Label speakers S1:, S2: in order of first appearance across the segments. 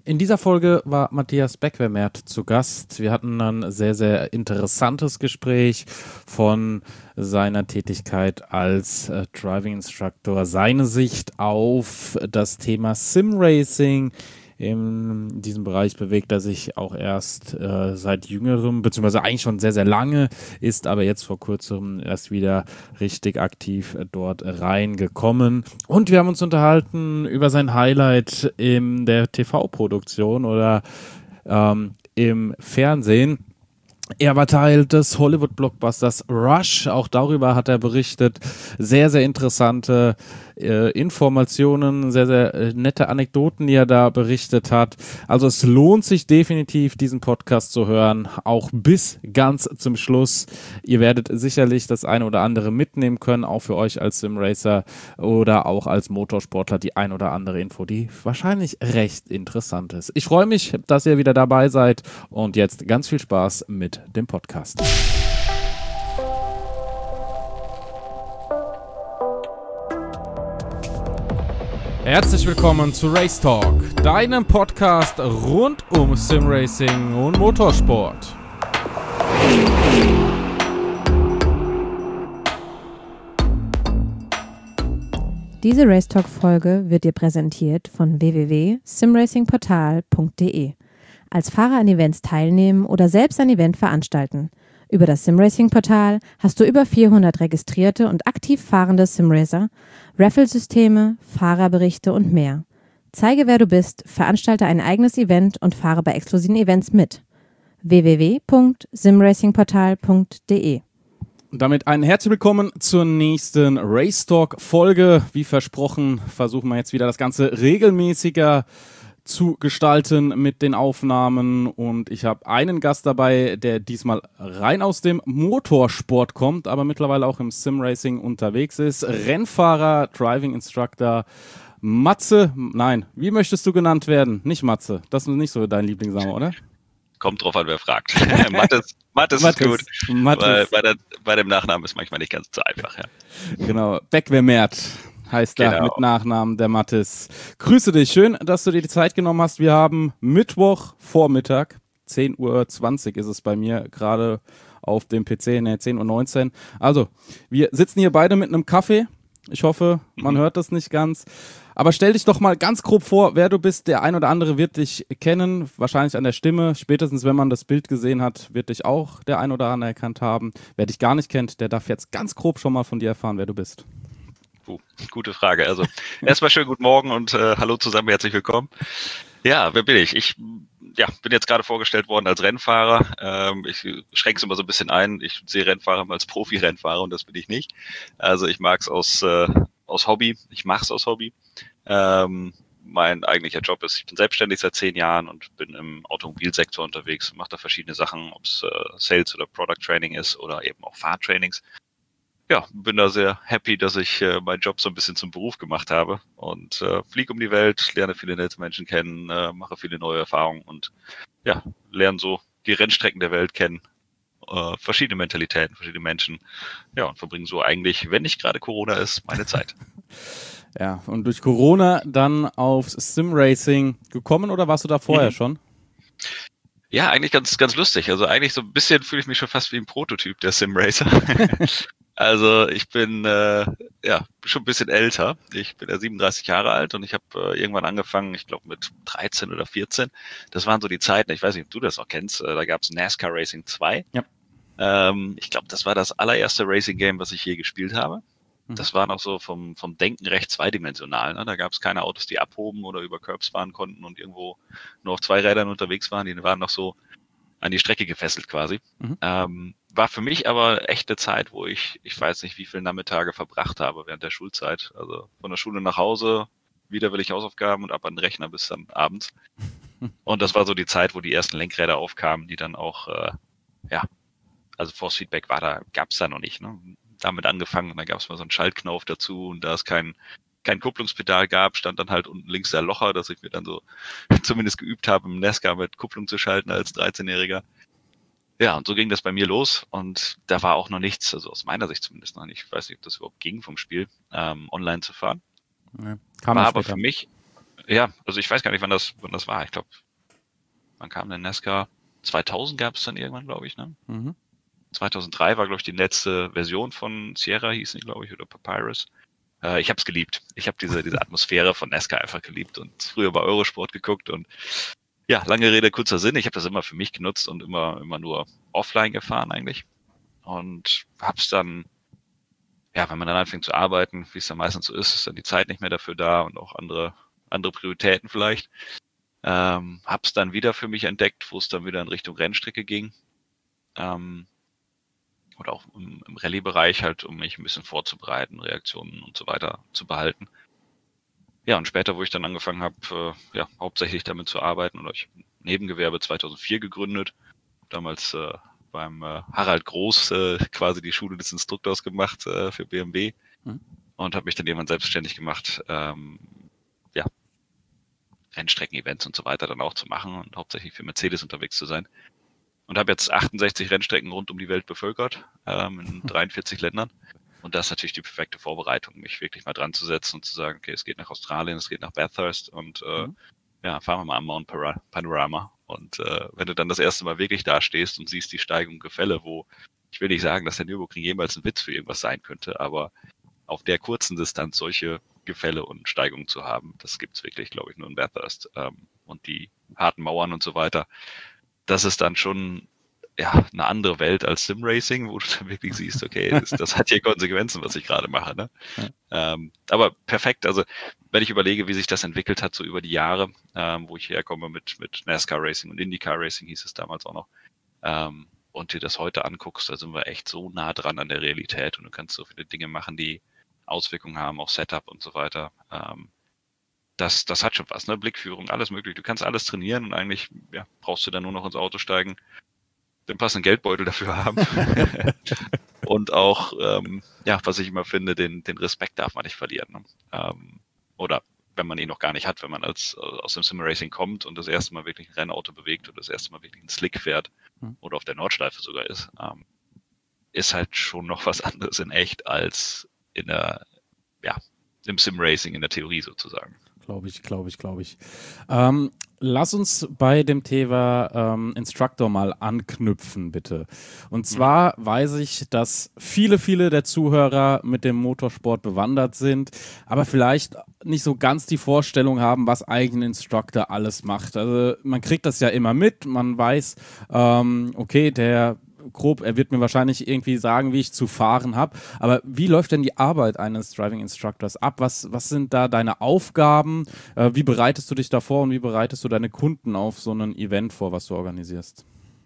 S1: In dieser Folge war Matthias Beckwemert zu Gast. Wir hatten ein sehr, sehr interessantes Gespräch von seiner Tätigkeit als Driving Instructor, seine Sicht auf das Thema Simracing. In diesem Bereich bewegt er sich auch erst seit jüngerem, beziehungsweise eigentlich schon sehr, sehr lange, ist aber jetzt vor kurzem erst wieder richtig aktiv dort reingekommen. Und wir haben uns unterhalten über sein Highlight in der TV-Produktion oder im Fernsehen. Er war Teil des Hollywood-Blockbusters Rush, auch darüber hat er berichtet. Sehr, sehr interessante Informationen, sehr, sehr nette Anekdoten, die er da berichtet hat. Also es lohnt sich definitiv, diesen Podcast zu hören, auch bis ganz zum Schluss. Ihr werdet sicherlich das eine oder andere mitnehmen können, auch für euch als Simracer oder auch als Motorsportler die ein oder andere Info, die wahrscheinlich recht interessant ist. Ich freue mich, dass ihr wieder dabei seid und jetzt ganz viel Spaß mit dem Podcast. Herzlich willkommen zu Race Talk, deinem Podcast rund um Simracing und Motorsport.
S2: Diese Race Talk Folge wird dir präsentiert von www.simracingportal.de. Als Fahrer an Events teilnehmen oder selbst ein Event veranstalten. Über das Simracing-Portal hast du über 400 registrierte und aktiv fahrende Simracer, Raffle-Systeme, Fahrerberichte und mehr. Zeige, wer du bist, veranstalte ein eigenes Event und fahre bei exklusiven Events mit. www.simracingportal.de.
S1: Damit ein herzlich willkommen zur nächsten Race Talk Folge. Wie versprochen, versuchen wir jetzt wieder das Ganze regelmäßiger zu gestalten mit den Aufnahmen, und ich habe einen Gast dabei, der diesmal rein aus dem Motorsport kommt, aber mittlerweile auch im Simracing unterwegs ist. Rennfahrer, Driving Instructor Matze, nein, wie möchtest du genannt werden? Nicht Matze, das ist nicht so dein Lieblingsname, oder?
S3: Kommt drauf an, wer fragt. Mattes ist gut, weil bei dem Nachnamen ist manchmal nicht ganz so einfach. Ja.
S1: Genau, Beckwemert heißt er mit Nachnamen, der Mattes. Grüße dich, schön, dass du dir die Zeit genommen hast. Wir haben Mittwochvormittag, 10:20 Uhr ist es bei mir, gerade auf dem PC, 10:19 Uhr. Also, wir sitzen hier beide mit einem Kaffee. Ich hoffe, man hört das nicht ganz. Aber stell dich doch mal ganz grob vor, wer du bist. Der ein oder andere wird dich kennen, wahrscheinlich an der Stimme. Spätestens, wenn man das Bild gesehen hat, wird dich auch der ein oder andere erkannt haben. Wer dich gar nicht kennt, der darf jetzt ganz grob schon mal von dir erfahren, wer du bist.
S3: Gute Frage. Also erstmal schönen guten Morgen und hallo zusammen, herzlich willkommen. Ja, wer bin ich? Ich bin jetzt gerade vorgestellt worden als Rennfahrer. Ich schränke es immer so ein bisschen ein. Ich sehe Rennfahrer als Profi-Rennfahrer und das bin ich nicht. Also ich mag es aus Hobby. Ich mache es aus Hobby. Mein eigentlicher Job ist, ich bin selbstständig seit 10 Jahren und bin im Automobilsektor unterwegs, mache da verschiedene Sachen, ob es Sales oder Product Training ist oder eben auch Fahrtrainings. Ja, bin da sehr happy, dass ich meinen Job so ein bisschen zum Beruf gemacht habe und fliege um die Welt, lerne viele nette Menschen kennen, mache viele neue Erfahrungen und ja, lerne so die Rennstrecken der Welt kennen, verschiedene Mentalitäten, verschiedene Menschen, ja, und verbringe so eigentlich, wenn nicht gerade Corona ist, meine Zeit.
S1: Ja, und durch Corona dann aufs Simracing gekommen oder warst du da vorher schon?
S3: Ja, eigentlich ganz, ganz lustig. Also eigentlich so ein bisschen fühle ich mich schon fast wie ein Prototyp der Simracer. Also ich bin schon ein bisschen älter. Ich bin ja 37 Jahre alt und ich habe irgendwann angefangen, ich glaube mit 13 oder 14. Das waren so die Zeiten, ich weiß nicht, ob du das auch kennst, da gab es NASCAR Racing 2. Ja. Ich glaube, das war das allererste Racing-Game, was ich je gespielt habe. Das war noch so vom Denken recht zweidimensional. Ne? Da gab es keine Autos, die abhoben oder über Curbs fahren konnten und irgendwo nur auf 2 Rädern unterwegs waren. Die waren noch so an die Strecke gefesselt quasi. War für mich aber echt eine Zeit, wo ich weiß nicht, wie viele Nachmittage verbracht habe während der Schulzeit. Also von der Schule nach Hause, widerwillig Hausaufgaben und ab an den Rechner bis dann abends. Und das war so die Zeit, wo die ersten Lenkräder aufkamen, die dann auch, also Force Feedback gab es da noch nicht. Ne? Damit angefangen und dann gab es mal so einen Schaltknauf dazu und da es kein Kupplungspedal gab, stand dann halt unten links der Locher, dass ich mir dann so zumindest geübt habe, im NASCAR mit Kupplung zu schalten als 13-Jähriger. Ja, und so ging das bei mir los und da war auch noch nichts, also aus meiner Sicht zumindest noch nicht, ich weiß nicht, ob das überhaupt ging vom Spiel, online zu fahren.
S1: Ja,
S3: war aber für mich, Ja, also ich weiß gar nicht, wann das war. Ich glaube, wann kam denn NASCAR? 2000 gab es dann irgendwann, glaube ich, ne? 2003 war, glaube ich, die letzte Version von Sierra, hieß sie, glaube ich, oder Papyrus. Ich habe es geliebt. Ich habe diese Atmosphäre von NASCAR einfach geliebt und früher bei Eurosport geguckt und ja, lange Rede, kurzer Sinn. Ich habe das immer für mich genutzt und immer nur offline gefahren eigentlich und hab's dann, ja, wenn man dann anfängt zu arbeiten, wie es dann meistens so ist dann die Zeit nicht mehr dafür da und auch andere Prioritäten vielleicht. Hab's dann wieder für mich entdeckt, wo es dann wieder in Richtung Rennstrecke ging. Oder auch im Rallye-Bereich halt, um mich ein bisschen vorzubereiten, Reaktionen und so weiter zu behalten. Ja, und später, wo ich dann angefangen habe, hauptsächlich damit zu arbeiten, oder ich habe ein Nebengewerbe 2004 gegründet, damals beim Harald Groß quasi die Schule des Instruktors gemacht für BMW und habe mich dann irgendwann selbstständig gemacht, Rennstrecken-Events und so weiter dann auch zu machen und hauptsächlich für Mercedes unterwegs zu sein. Und habe jetzt 68 Rennstrecken rund um die Welt bevölkert, in 43 Ländern. Und das ist natürlich die perfekte Vorbereitung, mich wirklich mal dran zu setzen und zu sagen, okay, es geht nach Australien, es geht nach Bathurst und fahren wir mal am Mount Panorama. Und wenn du dann das erste Mal wirklich da stehst und siehst die Steigung Gefälle, wo ich will nicht sagen, dass der Nürburgring jemals ein Witz für irgendwas sein könnte, aber auf der kurzen Distanz solche Gefälle und Steigungen zu haben, das gibt's wirklich, glaube ich, nur in Bathurst. Und die harten Mauern und so weiter, das ist dann schon eine andere Welt als Sim-Racing, wo du dann wirklich siehst, okay, das hat hier Konsequenzen, was ich gerade mache. Ne? Ja. Aber perfekt, also wenn ich überlege, wie sich das entwickelt hat, so über die Jahre, wo ich herkomme mit NASCAR Racing und IndyCar Racing hieß es damals auch noch, und dir das heute anguckst, da sind wir echt so nah dran an der Realität und du kannst so viele Dinge machen, die Auswirkungen haben auf Setup und so weiter. Das hat schon was, ne? Blickführung, alles möglich. Du kannst alles trainieren und eigentlich brauchst du dann nur noch ins Auto steigen, den passenden Geldbeutel dafür haben. Und auch, was ich immer finde, den Respekt darf man nicht verlieren. Ne? Oder wenn man ihn noch gar nicht hat, wenn man aus dem Sim-Racing kommt und das erste Mal wirklich ein Rennauto bewegt oder das erste Mal wirklich einen Slick fährt oder auf der Nordschleife sogar ist halt schon noch was anderes in echt als im Sim-Racing in der Theorie sozusagen.
S1: Glaube ich. Lass uns bei dem Thema Instructor mal anknüpfen, bitte. Und zwar weiß ich, dass viele der Zuhörer mit dem Motorsport bewandert sind, aber vielleicht nicht so ganz die Vorstellung haben, was eigentlich ein Instructor alles macht. Also man kriegt das ja immer mit, man weiß, okay, er wird mir wahrscheinlich irgendwie sagen, wie ich zu fahren habe. Aber wie läuft denn die Arbeit eines Driving Instructors ab? Was sind da deine Aufgaben? Wie bereitest du dich da vor und wie bereitest du deine Kunden auf so ein Event vor, was du organisierst?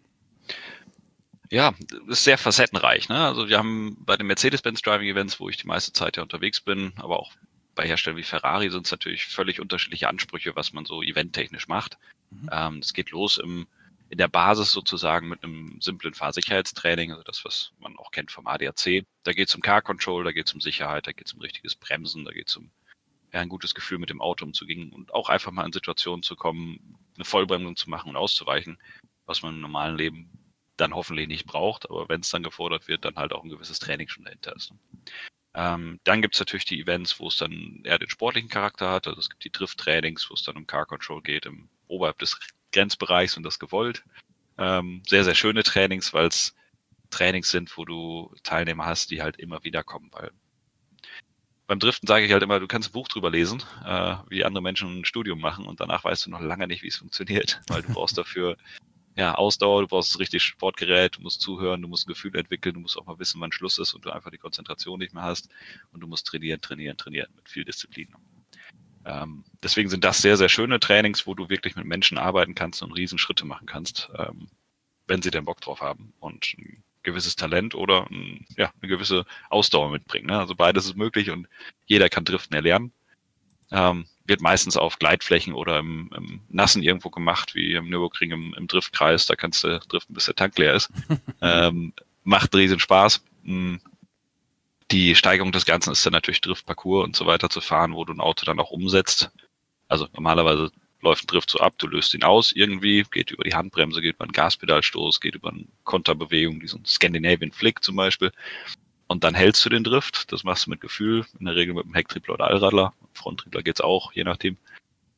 S3: Ja, ist sehr facettenreich. Ne? Also wir haben bei den Mercedes-Benz Driving Events, wo ich die meiste Zeit ja unterwegs bin, aber auch bei Herstellern wie Ferrari sind es natürlich völlig unterschiedliche Ansprüche, was man so eventtechnisch macht. Es geht los in der Basis sozusagen mit einem simplen Fahrsicherheitstraining, also das, was man auch kennt vom ADAC. Da geht es um Car Control, da geht es um Sicherheit, da geht es um richtiges Bremsen, da geht es um ein gutes Gefühl mit dem Auto umzugehen und auch einfach mal in Situationen zu kommen, eine Vollbremsung zu machen und auszuweichen, was man im normalen Leben dann hoffentlich nicht braucht, aber wenn es dann gefordert wird, dann halt auch ein gewisses Training schon dahinter ist. Dann gibt es natürlich die Events, wo es dann eher den sportlichen Charakter hat, also es gibt die Drift-Trainings, wo es dann um Car Control geht, oberhalb des Grenzbereichs und das gewollt. Sehr, sehr schöne Trainings, weil es Trainings sind, wo du Teilnehmer hast, die halt immer wieder kommen, weil beim Driften sage ich halt immer, du kannst ein Buch drüber lesen, wie andere Menschen ein Studium machen und danach weißt du noch lange nicht, wie es funktioniert, weil du brauchst dafür Ausdauer, du brauchst richtig Sportgerät, du musst zuhören, du musst ein Gefühl entwickeln, du musst auch mal wissen, wann Schluss ist und du einfach die Konzentration nicht mehr hast und du musst trainieren mit viel Disziplin. Deswegen sind das sehr, sehr schöne Trainings, wo du wirklich mit Menschen arbeiten kannst und Riesenschritte machen kannst, wenn sie denn Bock drauf haben und ein gewisses Talent oder eine gewisse Ausdauer mitbringen. Ne? Also beides ist möglich und jeder kann Driften erlernen. Wird meistens auf Gleitflächen oder im Nassen irgendwo gemacht, wie im Nürburgring im Driftkreis. Da kannst du driften, bis der Tank leer ist. Macht riesen Spaß. Die Steigerung des Ganzen ist dann natürlich Driftparcours und so weiter zu fahren, wo du ein Auto dann auch umsetzt. Also normalerweise läuft ein Drift so ab, du löst ihn aus irgendwie, geht über die Handbremse, geht über einen Gaspedalstoß, geht über eine Konterbewegung, diesen Scandinavian Flick zum Beispiel. Und dann hältst du den Drift, das machst du mit Gefühl, in der Regel mit einem Hecktriebler oder Allradler. Fronttriebler geht's auch, je nachdem.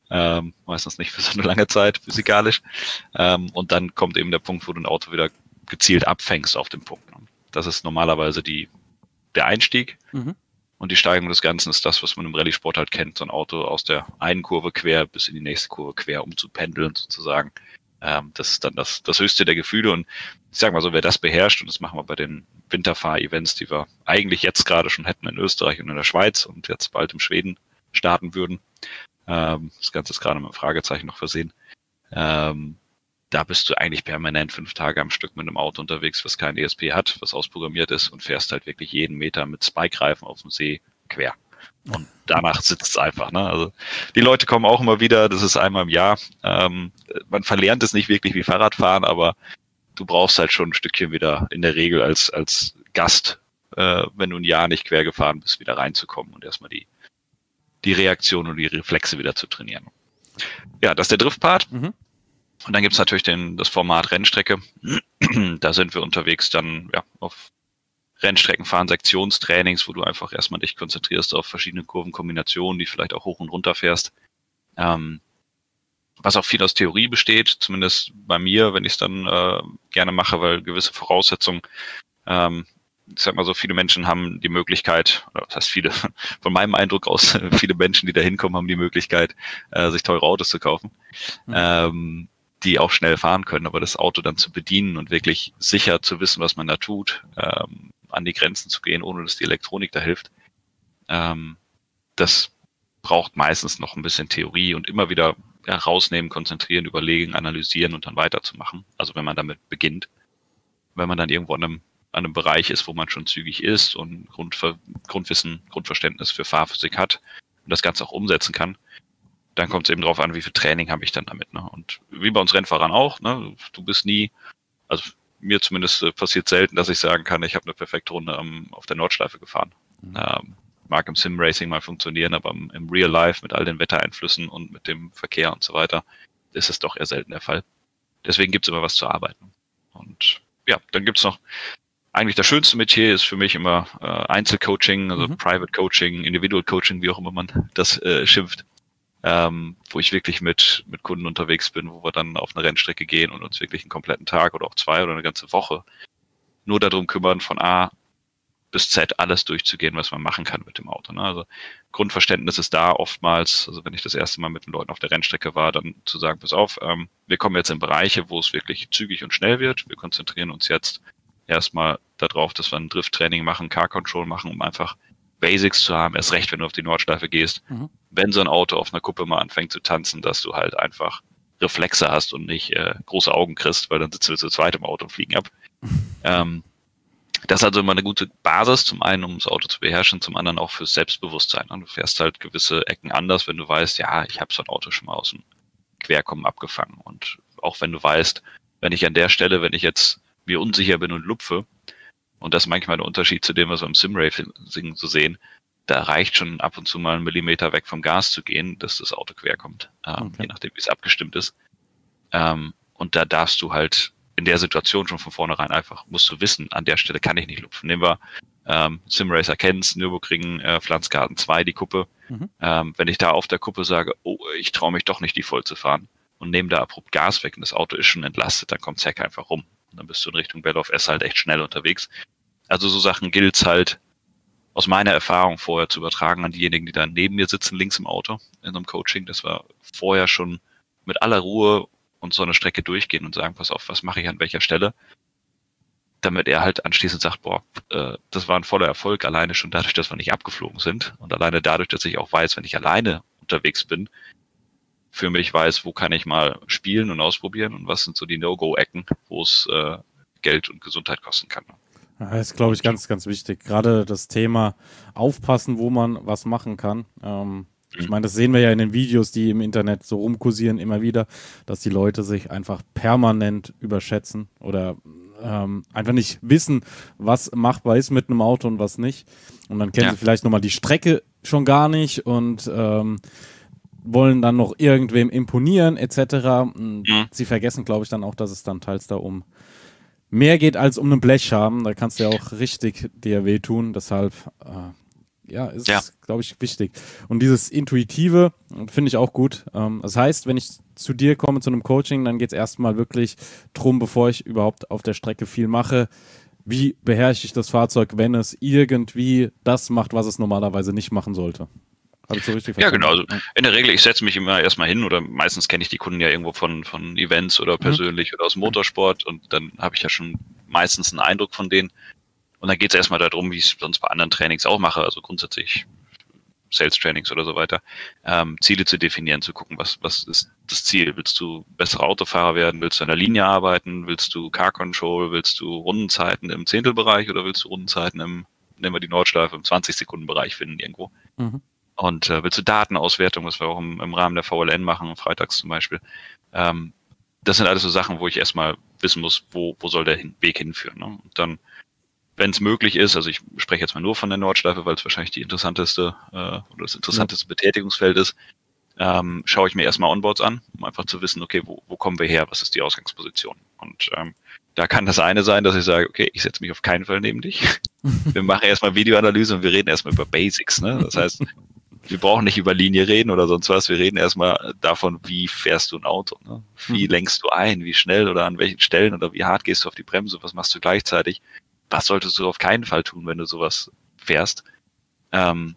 S3: Meistens nicht für so eine lange Zeit, physikalisch. Und dann kommt eben der Punkt, wo du ein Auto wieder gezielt abfängst auf dem Punkt. Das ist normalerweise der Einstieg. Und die Steigerung des Ganzen ist das, was man im Rallye-Sport halt kennt, so ein Auto aus der einen Kurve quer bis in die nächste Kurve quer umzupendeln sozusagen. Das ist dann das höchste der Gefühle. Und ich sag mal so, wer das beherrscht, und das machen wir bei den Winterfahr-Events, die wir eigentlich jetzt gerade schon hätten in Österreich und in der Schweiz und jetzt bald in Schweden starten würden. Das Ganze ist gerade mit einem Fragezeichen noch versehen. Da bist du eigentlich permanent 5 Tage am Stück mit einem Auto unterwegs, was kein ESP hat, was ausprogrammiert ist, und fährst halt wirklich jeden Meter mit Spike-Reifen auf dem See quer. Und danach sitzt es einfach. Ne? Also die Leute kommen auch immer wieder, das ist einmal im Jahr. Man verlernt es nicht wirklich wie Fahrradfahren, aber du brauchst halt schon ein Stückchen wieder in der Regel als Gast, wenn du ein Jahr nicht quer gefahren bist, wieder reinzukommen und erstmal die Reaktion und die Reflexe wieder zu trainieren. Ja, das ist der Driftpart. Und dann gibt's natürlich das Format Rennstrecke. Da sind wir unterwegs dann auf Rennstrecken fahren, Sektionstrainings, wo du einfach erstmal dich konzentrierst auf verschiedene Kurvenkombinationen, die vielleicht auch hoch und runter fährst. Was auch viel aus Theorie besteht, zumindest bei mir, wenn ich es dann gerne mache, weil gewisse Voraussetzungen, ich sag mal so, viele Menschen haben die Möglichkeit, oder das heißt viele, von meinem Eindruck aus, viele Menschen, die da hinkommen, haben die Möglichkeit, sich teure Autos zu kaufen. Die auch schnell fahren können, aber das Auto dann zu bedienen und wirklich sicher zu wissen, was man da tut, an die Grenzen zu gehen, ohne dass die Elektronik da hilft, das braucht meistens noch ein bisschen Theorie und immer wieder rausnehmen, konzentrieren, überlegen, analysieren und dann weiterzumachen. Also wenn man damit beginnt, wenn man dann irgendwo an einem Bereich ist, wo man schon zügig ist und Grundwissen, Grundverständnis für Fahrphysik hat und das Ganze auch umsetzen kann, dann kommt es eben drauf an, wie viel Training habe ich dann damit. Ne? Und wie bei uns Rennfahrern auch, ne? Du bist nie, also mir zumindest passiert selten, dass ich sagen kann, ich habe eine perfekte Runde auf der Nordschleife gefahren. Mag im Sim-Racing mal funktionieren, aber im Real Life mit all den Wettereinflüssen und mit dem Verkehr und so weiter ist es doch eher selten der Fall. Deswegen gibt es immer was zu arbeiten. Und ja, dann gibt es noch, eigentlich das schönste Metier ist für mich immer Einzelcoaching, also Private Coaching, Individual Coaching, wie auch immer man das schimpft. Wo ich wirklich mit Kunden unterwegs bin, wo wir dann auf eine Rennstrecke gehen und uns wirklich einen kompletten Tag oder auch 2 oder eine ganze Woche nur darum kümmern, von A bis Z alles durchzugehen, was man machen kann mit dem Auto. Ne? Also Grundverständnis ist da oftmals, also wenn ich das erste Mal mit den Leuten auf der Rennstrecke war, dann zu sagen, pass auf, wir kommen jetzt in Bereiche, wo es wirklich zügig und schnell wird. Wir konzentrieren uns jetzt erstmal darauf, dass wir ein Drifttraining machen, Car Control machen, um einfach Basics zu haben, erst recht, wenn du auf die Nordschleife gehst, wenn so ein Auto auf einer Kuppe mal anfängt zu tanzen, dass du halt einfach Reflexe hast und nicht große Augen kriegst, weil dann sitzen wir zu zweit im Auto und fliegen ab. Das ist also immer eine gute Basis, zum einen, um das Auto zu beherrschen, zum anderen auch fürs Selbstbewusstsein. Du fährst halt gewisse Ecken anders, wenn du weißt, ja, ich habe so ein Auto schon mal aus dem Querkommen abgefangen. Und auch wenn du weißt, wenn ich an der Stelle, wenn ich jetzt mir unsicher bin und lupfe, und das ist manchmal der Unterschied zu dem, was wir im Sim-Racing so sehen, da reicht schon ab und zu mal 1 Millimeter weg vom Gas zu gehen, dass das Auto querkommt, je nachdem, wie es abgestimmt ist. Und da darfst du halt in der Situation schon von vornherein einfach, musst du wissen, an der Stelle kann ich nicht lupfen. Nehmen wir Sim-Racer kennt's, Nürburgring, Pflanzgarten 2, die Kuppe. Wenn ich da auf der Kuppe sage, oh, ich traue mich doch nicht, die voll zu fahren und nehme da abrupt Gas weg und das Auto ist schon entlastet, dann kommt Heck einfach rum. Und dann bist du in Richtung Bell of S halt echt schnell unterwegs. Also so Sachen gilt's halt aus meiner Erfahrung vorher zu übertragen an diejenigen, die da neben mir sitzen, links im Auto, in so einem Coaching, dass wir vorher schon mit aller Ruhe und so eine Strecke durchgehen und sagen, pass auf, was mache ich an welcher Stelle, damit er halt anschließend sagt, boah, das war ein voller Erfolg, alleine schon dadurch, dass wir nicht abgeflogen sind und alleine dadurch, dass ich auch weiß, wenn ich alleine unterwegs bin, für mich weiß, wo kann ich mal spielen und ausprobieren und was sind so die No-Go-Ecken, wo es Geld und Gesundheit kosten kann.
S1: Ja, das ist, glaube ich, ganz, ganz wichtig. Gerade das Thema aufpassen, wo man was machen kann. Ich meine, das sehen wir ja in den Videos, die im Internet so rumkursieren, immer wieder, dass die Leute sich einfach permanent überschätzen oder einfach nicht wissen, was machbar ist mit einem Auto und was nicht. Und dann kennen sie vielleicht nochmal die Strecke schon gar nicht und wollen dann noch irgendwem imponieren etc. Sie vergessen, glaube ich, dann auch, dass es dann teils da um mehr geht als um einen Blechschaden. Da kannst du ja auch richtig dir wehtun. Deshalb glaube ich, wichtig. Und dieses Intuitive finde ich auch gut. Das heißt, wenn ich zu dir komme zu einem Coaching, dann geht es erstmal wirklich drum, bevor ich überhaupt auf der Strecke viel mache, wie beherrsche ich das Fahrzeug, wenn es irgendwie das macht, was es normalerweise nicht machen sollte. Habe ich so richtig verstanden?
S3: Ja, genau. Also in der Regel, ich setze mich immer erstmal hin oder meistens kenne ich die Kunden ja irgendwo von Events oder persönlich oder aus dem Motorsport und dann habe ich ja schon meistens einen Eindruck von denen. Und dann geht es erstmal darum, wie ich es sonst bei anderen Trainings auch mache, also grundsätzlich Sales-Trainings oder so weiter, Ziele zu definieren, zu gucken, was ist das Ziel? Willst du besserer Autofahrer werden? Willst du an der Linie arbeiten? Willst du Car Control? Willst du Rundenzeiten im Zehntelbereich oder willst du Rundenzeiten nehmen wir die Nordschleife, im 20-Sekunden-Bereich finden irgendwo? Und willst du Datenauswertung, was wir auch im Rahmen der VLN machen, freitags zum Beispiel? Das sind alles so Sachen, wo ich erstmal wissen muss, wo soll der Weg hinführen. Ne? Und dann, wenn es möglich ist, also ich spreche jetzt mal nur von der Nordschleife, weil es wahrscheinlich die interessanteste oder das interessanteste Betätigungsfeld ist, schaue ich mir erstmal Onboards an, um einfach zu wissen, okay, wo kommen wir her, was ist die Ausgangsposition? Und da kann das eine sein, dass ich sage, okay, ich setze mich auf keinen Fall neben dich. Wir machen erstmal Videoanalyse und wir reden erstmal über Basics. Ne? Das heißt, wir brauchen nicht über Linie reden oder sonst was. Wir reden erstmal davon, wie fährst du ein Auto? Ne? Wie lenkst du ein? Wie schnell oder an welchen Stellen oder wie hart gehst du auf die Bremse? Was machst du gleichzeitig? Was solltest du auf keinen Fall tun, wenn du sowas fährst? Weil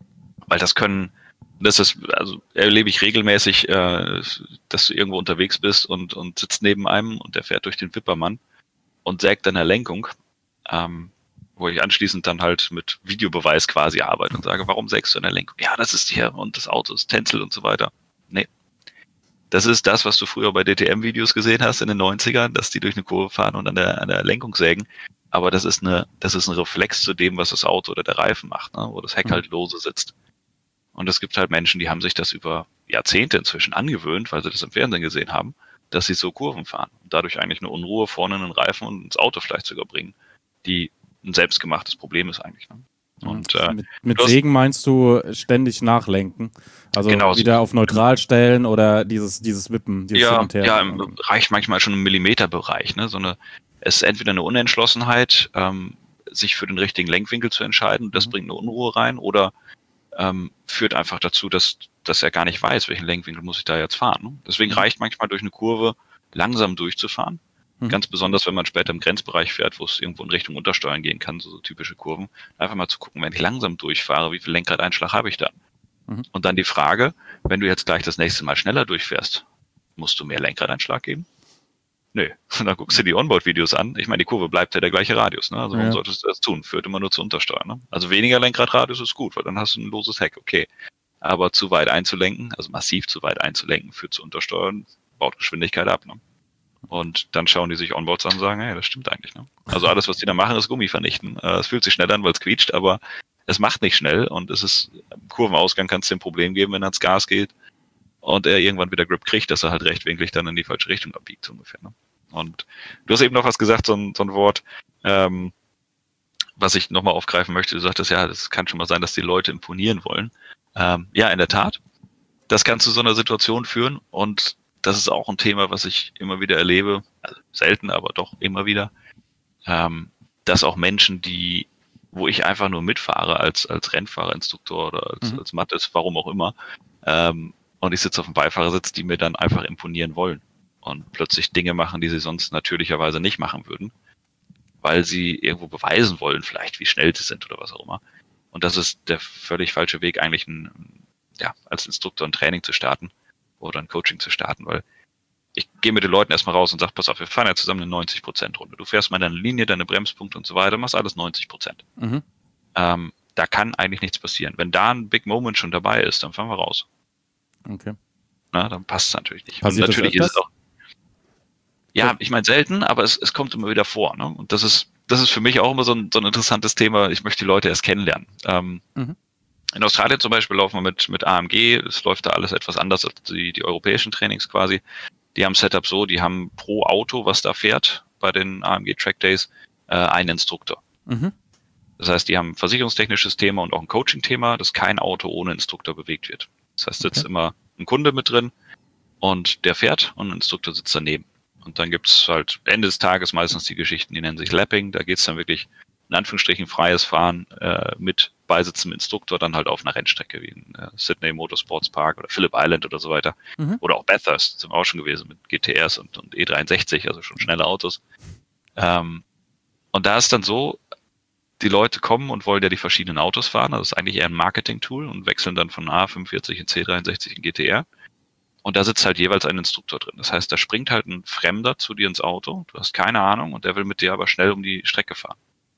S3: also erlebe ich regelmäßig, dass du irgendwo unterwegs bist und sitzt neben einem und der fährt durch den Wippermann und sägt an der Lenkung, wo ich anschließend dann halt mit Videobeweis quasi arbeite und sage, warum sägst du an der Lenkung? Ja, das ist hier und das Auto ist Tänzel und so weiter. Nee. Das ist das, was du früher bei DTM-Videos gesehen hast in den 90ern, dass die durch eine Kurve fahren und an der Lenkung sägen. Aber das ist ein Reflex zu dem, was das Auto oder der Reifen macht, ne? Wo das Heck halt lose sitzt. Und es gibt halt Menschen, die haben sich das über Jahrzehnte inzwischen angewöhnt, weil sie das im Fernsehen gesehen haben, dass sie so Kurven fahren und dadurch eigentlich eine Unruhe vorne in den Reifen und ins Auto vielleicht sogar bringen, die ein selbstgemachtes Problem ist eigentlich. Ne? Und,
S1: mit Sägen meinst du ständig nachlenken? Also genau, wieder auf neutral stellen oder dieses Wippen?
S3: Reicht manchmal schon im Millimeterbereich. Ne? Es ist entweder eine Unentschlossenheit, sich für den richtigen Lenkwinkel zu entscheiden, das bringt eine Unruhe rein, oder führt einfach dazu, dass er gar nicht weiß, welchen Lenkwinkel muss ich da jetzt fahren. Ne? Deswegen reicht manchmal durch eine Kurve langsam durchzufahren. Ganz besonders, wenn man später im Grenzbereich fährt, wo es irgendwo in Richtung Untersteuern gehen kann, so typische Kurven. Einfach mal zu gucken, wenn ich langsam durchfahre, wie viel Lenkradeinschlag habe ich da? Und dann die Frage, wenn du jetzt gleich das nächste Mal schneller durchfährst, musst du mehr Lenkradeinschlag geben? Nö. Und dann guckst du die Onboard-Videos an. Ich meine, die Kurve bleibt ja der gleiche Radius. Ne? Also warum solltest du das tun? Führt immer nur zu Untersteuern. Ne? Also weniger Lenkradradius ist gut, weil dann hast du ein loses Heck. Okay. Aber zu weit einzulenken, also massiv zu weit einzulenken, führt zu Untersteuern, baut Geschwindigkeit ab. Ne? Und dann schauen die sich Onboards an und sagen, hey, das stimmt eigentlich. Ne? Also alles, was die da machen, ist Gummi vernichten. Es fühlt sich schnell an, weil es quietscht, aber es macht nicht schnell. Und im Kurvenausgang kann es dir ein Problem geben, wenn er ins Gas geht und er irgendwann wieder Grip kriegt, dass er halt rechtwinklig dann in die falsche Richtung abbiegt, so ungefähr. Ne? Und du hast eben noch was gesagt, so ein Wort, was ich nochmal aufgreifen möchte. Du sagtest, ja, das kann schon mal sein, dass die Leute imponieren wollen. Ja, in der Tat. Das kann zu so einer Situation führen und das ist auch ein Thema, was ich immer wieder erlebe, also selten, aber doch immer wieder, dass auch Menschen, wo ich einfach nur mitfahre als Rennfahrer, Instruktor oder als Mattes, warum auch immer, und ich sitze auf dem Beifahrersitz, die mir dann einfach imponieren wollen und plötzlich Dinge machen, die sie sonst natürlicherweise nicht machen würden, weil sie irgendwo beweisen wollen, vielleicht wie schnell sie sind oder was auch immer. Und das ist der völlig falsche Weg, eigentlich als Instruktor ein Training zu starten oder ein Coaching zu starten, weil ich gehe mit den Leuten erstmal raus und sage, pass auf, wir fahren ja zusammen eine 90%-Runde. Du fährst mal deine Linie, deine Bremspunkte und so weiter, machst alles 90%. Da kann eigentlich nichts passieren. Wenn da ein Big Moment schon dabei ist, dann fahren wir raus.
S1: Okay.
S3: Na, dann passt es natürlich nicht.
S1: Passiert
S3: und natürlich
S1: das
S3: ist es auch. Ja, ich meine selten, aber es kommt immer wieder vor. Ne? Und das ist für mich auch immer so ein interessantes Thema. Ich möchte die Leute erst kennenlernen. In Australien zum Beispiel laufen wir mit AMG. Es läuft da alles etwas anders als die europäischen Trainings quasi. Die haben Setup so, die haben pro Auto, was da fährt, bei den AMG Track Days, einen Instruktor. Das heißt, die haben ein versicherungstechnisches Thema und auch ein Coaching-Thema, dass kein Auto ohne Instruktor bewegt wird. Das heißt, sitzt immer ein Kunde mit drin und der fährt und ein Instruktor sitzt daneben. Und dann gibt's halt Ende des Tages meistens die Geschichten, die nennen sich Lapping. Da geht's dann wirklich in Anführungsstrichen freies Fahren mit beisitzendem Instruktor dann halt auf einer Rennstrecke wie in Sydney Motorsports Park oder Phillip Island oder so weiter. Oder auch Bathurst sind wir auch schon gewesen mit GTRs und E63, also schon schnelle Autos. Und da ist dann so, die Leute kommen und wollen ja die verschiedenen Autos fahren. Das ist eigentlich eher ein Marketing-Tool und wechseln dann von A45 in C63 in GTR. Und da sitzt halt jeweils ein Instruktor drin. Das heißt, da springt halt ein Fremder zu dir ins Auto. Du hast keine Ahnung und der will mit dir aber schnell um die Strecke fahren.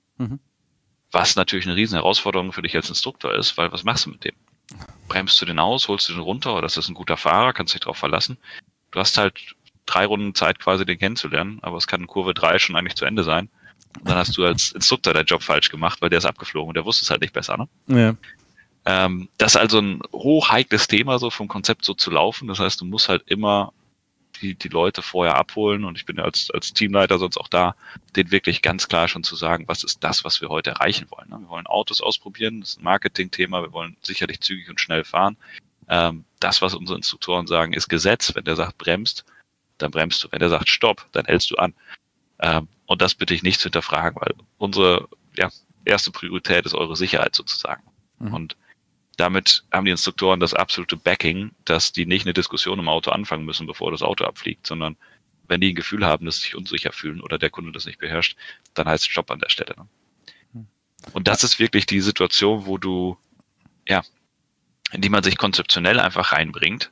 S3: Was natürlich eine riesen Herausforderung für dich als Instruktor ist, weil was machst du mit dem? Bremst du den aus, holst du den runter oder das ist ein guter Fahrer, kannst dich drauf verlassen. Du hast halt 3 Runden Zeit quasi den kennenzulernen, aber es kann in Kurve 3 schon eigentlich zu Ende sein. Und dann hast du als Instruktor deinen Job falsch gemacht, weil der ist abgeflogen und der wusste es halt nicht besser, ne?
S1: Ja.
S3: Das ist also ein hochheikles Thema, so vom Konzept so zu laufen. Das heißt, du musst halt immer die Leute vorher abholen und ich bin ja als Teamleiter sonst auch da, denen wirklich ganz klar schon zu sagen, was ist das, was wir heute erreichen wollen. Ne? Wir wollen Autos ausprobieren, das ist ein Marketing-Thema, wir wollen sicherlich zügig und schnell fahren. Das, was unsere Instruktoren sagen, ist Gesetz. Wenn der sagt bremst, dann bremst du. Wenn der sagt stopp, dann hältst du an. Und das bitte ich nicht zu hinterfragen, weil unsere erste Priorität ist eure Sicherheit sozusagen. Und damit haben die Instruktoren das absolute Backing, dass die nicht eine Diskussion im Auto anfangen müssen, bevor das Auto abfliegt, sondern wenn die ein Gefühl haben, dass sie sich unsicher fühlen oder der Kunde das nicht beherrscht, dann heißt es Stopp an der Stelle. Ne? Und das ist wirklich die Situation, wo du, in die man sich konzeptionell einfach reinbringt,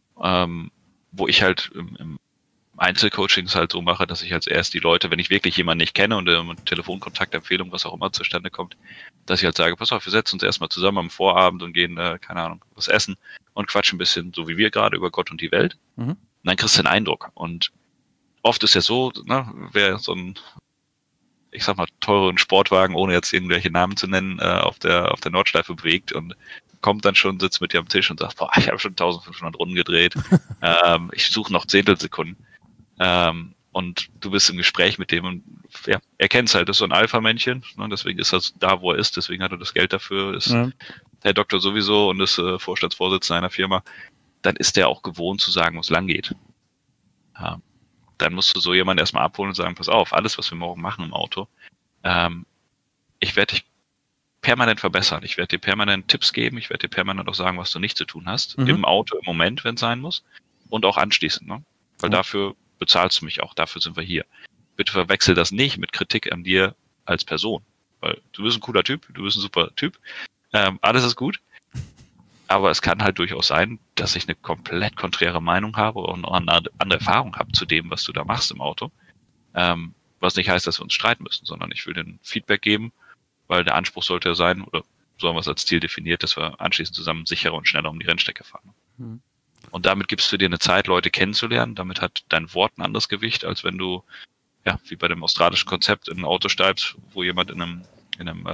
S3: wo ich halt im Einzelcoachings halt so mache, dass ich als erst die Leute, wenn ich wirklich jemanden nicht kenne und Telefonkontaktempfehlung, was auch immer zustande kommt, dass ich halt sage, pass auf, wir setzen uns erstmal zusammen am Vorabend und gehen, keine Ahnung, was essen und quatschen ein bisschen, so wie wir gerade, über Gott und die Welt. Und dann kriegst du einen Eindruck. Und oft ist ja so, ne, wer so ein, ich sag mal, teuren Sportwagen, ohne jetzt irgendwelche Namen zu nennen, auf der Nordschleife bewegt und kommt dann schon, sitzt mit dir am Tisch und sagt, boah, ich habe schon 1500 Runden gedreht, ich suche noch Zehntelsekunden. Und du bist im Gespräch mit dem und er kennt es halt, das ist so ein Alpha-Männchen, ne, deswegen ist er da, wo er ist, deswegen hat er das Geld dafür, ist Herr Doktor sowieso und ist Vorstandsvorsitzender einer Firma, dann ist der auch gewohnt zu sagen, wo es lang geht. Dann musst du so jemanden erstmal abholen und sagen, pass auf, alles, was wir morgen machen im Auto, ich werde dich permanent verbessern, ich werde dir permanent Tipps geben, ich werde dir permanent auch sagen, was du nicht zu tun hast, im Auto im Moment, wenn es sein muss, und auch anschließend, ne? Weil dafür bezahlst du mich auch, dafür sind wir hier. Bitte verwechsel das nicht mit Kritik an dir als Person, weil du bist ein cooler Typ, du bist ein super Typ, alles ist gut, aber es kann halt durchaus sein, dass ich eine komplett konträre Meinung habe und eine andere Erfahrung habe zu dem, was du da machst im Auto, was nicht heißt, dass wir uns streiten müssen, sondern ich will dir ein Feedback geben, weil der Anspruch sollte ja sein, oder so haben wir es als Ziel definiert, dass wir anschließend zusammen sicherer und schneller um die Rennstrecke fahren. Und damit gibst du dir eine Zeit, Leute kennenzulernen. Damit hat dein Wort ein anderes Gewicht, als wenn du, wie bei dem australischen Konzept, in ein Auto steigst, wo jemand in einem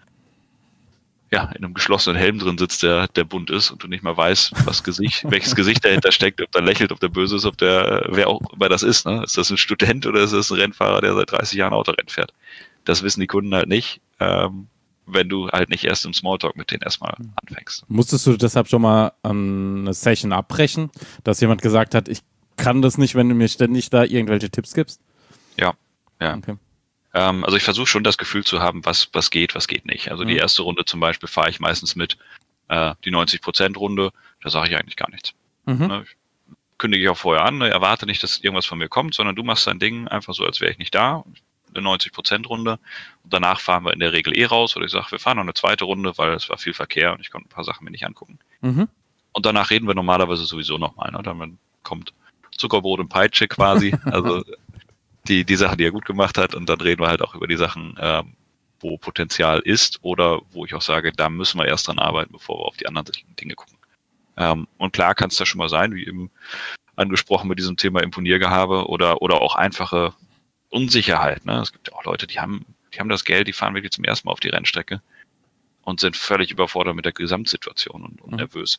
S3: geschlossenen Helm drin sitzt, der bunt ist und du nicht mal weißt, welches Gesicht dahinter steckt, ob der lächelt, ob der böse ist, wer auch immer das ist. Ne? Ist das ein Student oder ist das ein Rennfahrer, der seit 30 Jahren Autorennen fährt? Das wissen die Kunden halt nicht, wenn du halt nicht erst im Smalltalk mit denen erstmal anfängst.
S1: Musstest du deshalb schon mal eine Session abbrechen, dass jemand gesagt hat, ich kann das nicht, wenn du mir ständig da irgendwelche Tipps gibst?
S3: Ja.
S1: Okay.
S3: Also ich versuche schon das Gefühl zu haben, was geht nicht. Also die erste Runde zum Beispiel fahre ich meistens mit die 90%-Runde, da sage ich eigentlich gar nichts. Ne? Kündige ich auch vorher an, erwarte nicht, dass irgendwas von mir kommt, sondern du machst dein Ding einfach so, als wäre ich nicht da. Eine 90%-Runde und danach fahren wir in der Regel raus oder ich sage, wir fahren noch eine zweite Runde, weil es war viel Verkehr und ich konnte ein paar Sachen mir nicht angucken. Und danach reden wir normalerweise sowieso nochmal. Ne? Dann kommt Zuckerbrot und Peitsche quasi, also die Sachen, die er gut gemacht hat und dann reden wir halt auch über die Sachen, wo Potenzial ist oder wo ich auch sage, da müssen wir erst dran arbeiten, bevor wir auf die anderen Dinge gucken. Und klar kann es da schon mal sein, wie eben angesprochen mit diesem Thema Imponiergehabe oder auch einfache Unsicherheit. Ne? Es gibt ja auch Leute, die haben das Geld, die fahren wirklich zum ersten Mal auf die Rennstrecke und sind völlig überfordert mit der Gesamtsituation und nervös.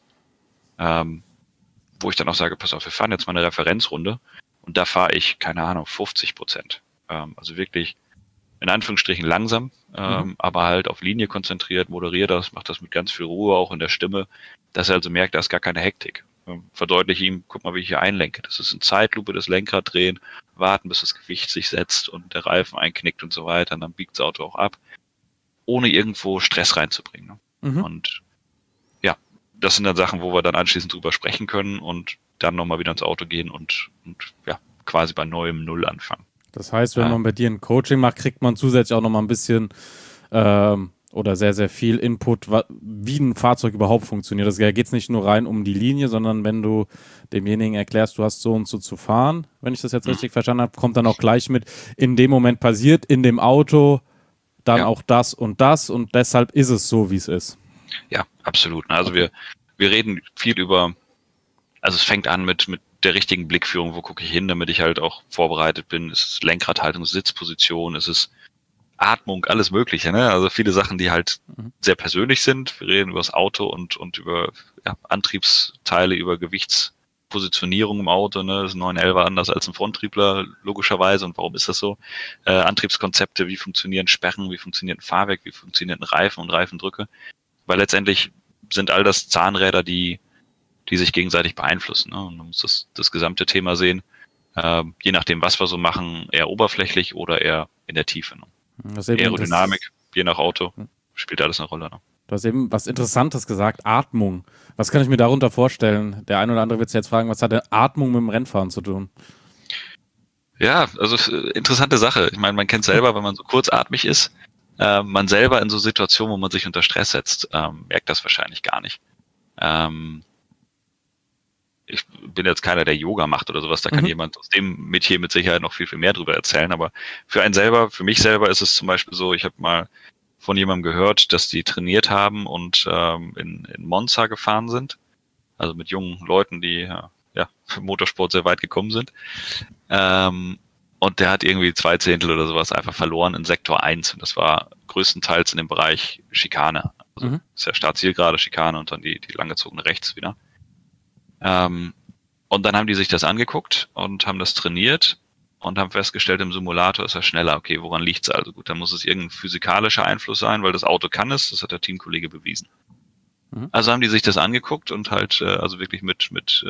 S3: Wo ich dann auch sage, pass auf, wir fahren jetzt mal eine Referenzrunde und da fahre ich, keine Ahnung, 50%. Also wirklich in Anführungsstrichen langsam, aber halt auf Linie konzentriert, moderiere das, mache das mit ganz viel Ruhe auch in der Stimme, dass er also merkt, da ist gar keine Hektik. Verdeutliche ihm, guck mal, wie ich hier einlenke. Das ist in Zeitlupe, das Lenkrad drehen, warten, bis das Gewicht sich setzt und der Reifen einknickt und so weiter. Und dann biegt das Auto auch ab, ohne irgendwo Stress reinzubringen. Und ja, das sind dann Sachen, wo wir dann anschließend drüber sprechen können und dann nochmal wieder ins Auto gehen und ja, quasi bei neuem Null anfangen.
S1: Das heißt, wenn man bei dir ein Coaching macht, kriegt man zusätzlich auch nochmal ein bisschen oder sehr, sehr viel Input, wie ein Fahrzeug überhaupt funktioniert. Da geht es nicht nur rein um die Linie, sondern wenn du demjenigen erklärst, du hast so und so zu fahren, wenn ich das jetzt richtig verstanden habe, kommt dann auch gleich mit, in dem Moment passiert in dem Auto dann auch das und deshalb ist es so, wie es ist.
S3: Ja, absolut. Also wir reden viel über, also es fängt an mit der richtigen Blickführung, wo gucke ich hin, damit ich halt auch vorbereitet bin. Es ist Lenkradhaltung, Sitzposition, es ist Atmung, alles Mögliche, ne? Also viele Sachen, die halt sehr persönlich sind. Wir reden über das Auto und über Antriebsteile, über Gewichtspositionierung im Auto, ne? Das ist ein 911 anders als ein Fronttriebler, logischerweise. Und warum ist das so? Antriebskonzepte, wie funktionieren Sperren, wie funktioniert ein Fahrwerk, wie funktioniert ein Reifen und Reifendrücke. Weil letztendlich sind all das Zahnräder, die sich gegenseitig beeinflussen, ne? Und man muss das gesamte Thema sehen. Je nachdem, was wir so machen, eher oberflächlich oder eher in der Tiefe. Ne? Aerodynamik, je nach Auto, spielt alles eine Rolle. Ne?
S1: Du hast eben was Interessantes gesagt, Atmung. Was kann ich mir darunter vorstellen? Der eine oder andere wird sich jetzt fragen, was hat denn Atmung mit dem Rennfahren zu tun?
S3: Ja, also interessante Sache. Ich meine, man kennt selber, wenn man so kurzatmig ist, man selber in so Situationen, wo man sich unter Stress setzt, merkt das wahrscheinlich gar nicht. Ich bin jetzt keiner, der Yoga macht oder sowas, da kann jemand aus dem Metier mit Sicherheit noch viel, viel mehr drüber erzählen, aber für mich selber ist es zum Beispiel so, ich habe mal von jemandem gehört, dass die trainiert haben und in Monza gefahren sind, also mit jungen Leuten, die für Motorsport sehr weit gekommen sind, und der hat irgendwie 2 Zehntel oder sowas einfach verloren in Sektor 1 und das war größtenteils in dem Bereich Schikane, also ist ja Startzielgerade Schikane und dann die langgezogene rechts wieder. Und dann haben die sich das angeguckt und haben das trainiert und haben festgestellt, im Simulator ist er schneller. Okay, woran liegt es also? Gut, dann muss es irgendein physikalischer Einfluss sein, weil das Auto kann es, das hat der Teamkollege bewiesen. Also haben die sich das angeguckt und halt, also wirklich mit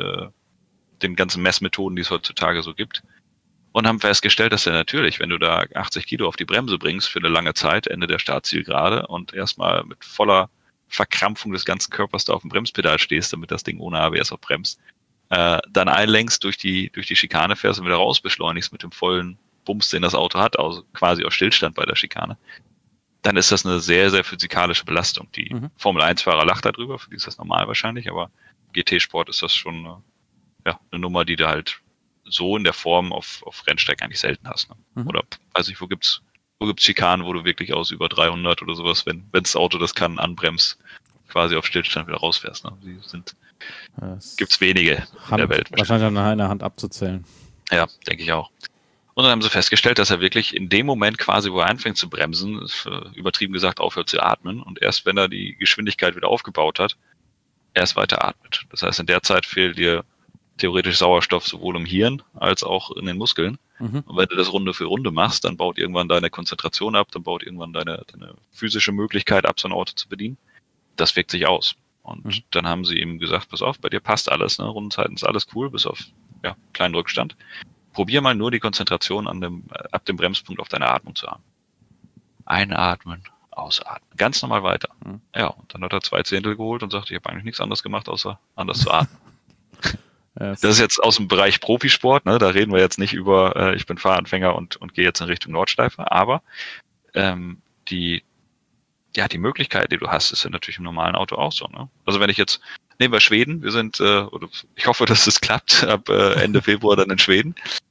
S3: den ganzen Messmethoden, die es heutzutage so gibt, und haben festgestellt, dass er natürlich, wenn du da 80 Kilo auf die Bremse bringst für eine lange Zeit, Ende der Startzielgerade und erstmal mit voller Verkrampfung des ganzen Körpers da auf dem Bremspedal stehst, damit das Ding ohne ABS auch bremst, dann einlenkst, durch die Schikane fährst und wieder rausbeschleunigst mit dem vollen Bums, den das Auto hat, also quasi aus Stillstand bei der Schikane, dann ist das eine sehr, sehr physikalische Belastung. Die Formel-1-Fahrer lacht darüber, für die ist das normal wahrscheinlich, aber GT-Sport ist das schon eine Nummer, die du halt so in der Form auf Rennstrecken eigentlich selten hast. Ne? Oder weiß ich, wo gibt's Schikanen, wo du wirklich aus über 300 oder sowas, wenn das Auto das kann, anbremst, quasi auf Stillstand wieder rausfährst. Ne? Gibt's wenige in der Welt.
S1: Wahrscheinlich an einer Hand abzuzählen.
S3: Ja, denke ich auch. Und dann haben sie festgestellt, dass er wirklich in dem Moment quasi, wo er anfängt zu bremsen, übertrieben gesagt, aufhört zu atmen und erst wenn er die Geschwindigkeit wieder aufgebaut hat, erst weiter atmet. Das heißt, in der Zeit fehlt dir theoretisch Sauerstoff sowohl im Hirn als auch in den Muskeln. Und wenn du das Runde für Runde machst, dann baut irgendwann deine Konzentration ab, dann baut irgendwann deine physische Möglichkeit ab, so ein Auto zu bedienen. Das wirkt sich aus. Und dann haben sie ihm gesagt, pass auf, bei dir passt alles, ne? Rundenzeiten ist alles cool, bis auf kleinen Rückstand. Probier mal nur die Konzentration ab dem Bremspunkt auf deine Atmung zu haben. Einatmen, ausatmen. Ganz normal weiter. Ja, und dann hat er 2 Zehntel geholt und sagt, ich habe eigentlich nichts anderes gemacht, außer anders zu atmen. Das ist jetzt aus dem Bereich Profisport, ne? Da reden wir jetzt nicht über, ich bin Fahranfänger und gehe jetzt in Richtung Nordschleife, aber die Möglichkeit, die du hast, ist ja natürlich im normalen Auto auch so. Ne? Also wenn ich jetzt, nehmen wir Schweden, wir sind, oder ich hoffe, dass es klappt, ab Ende Februar dann in Schweden,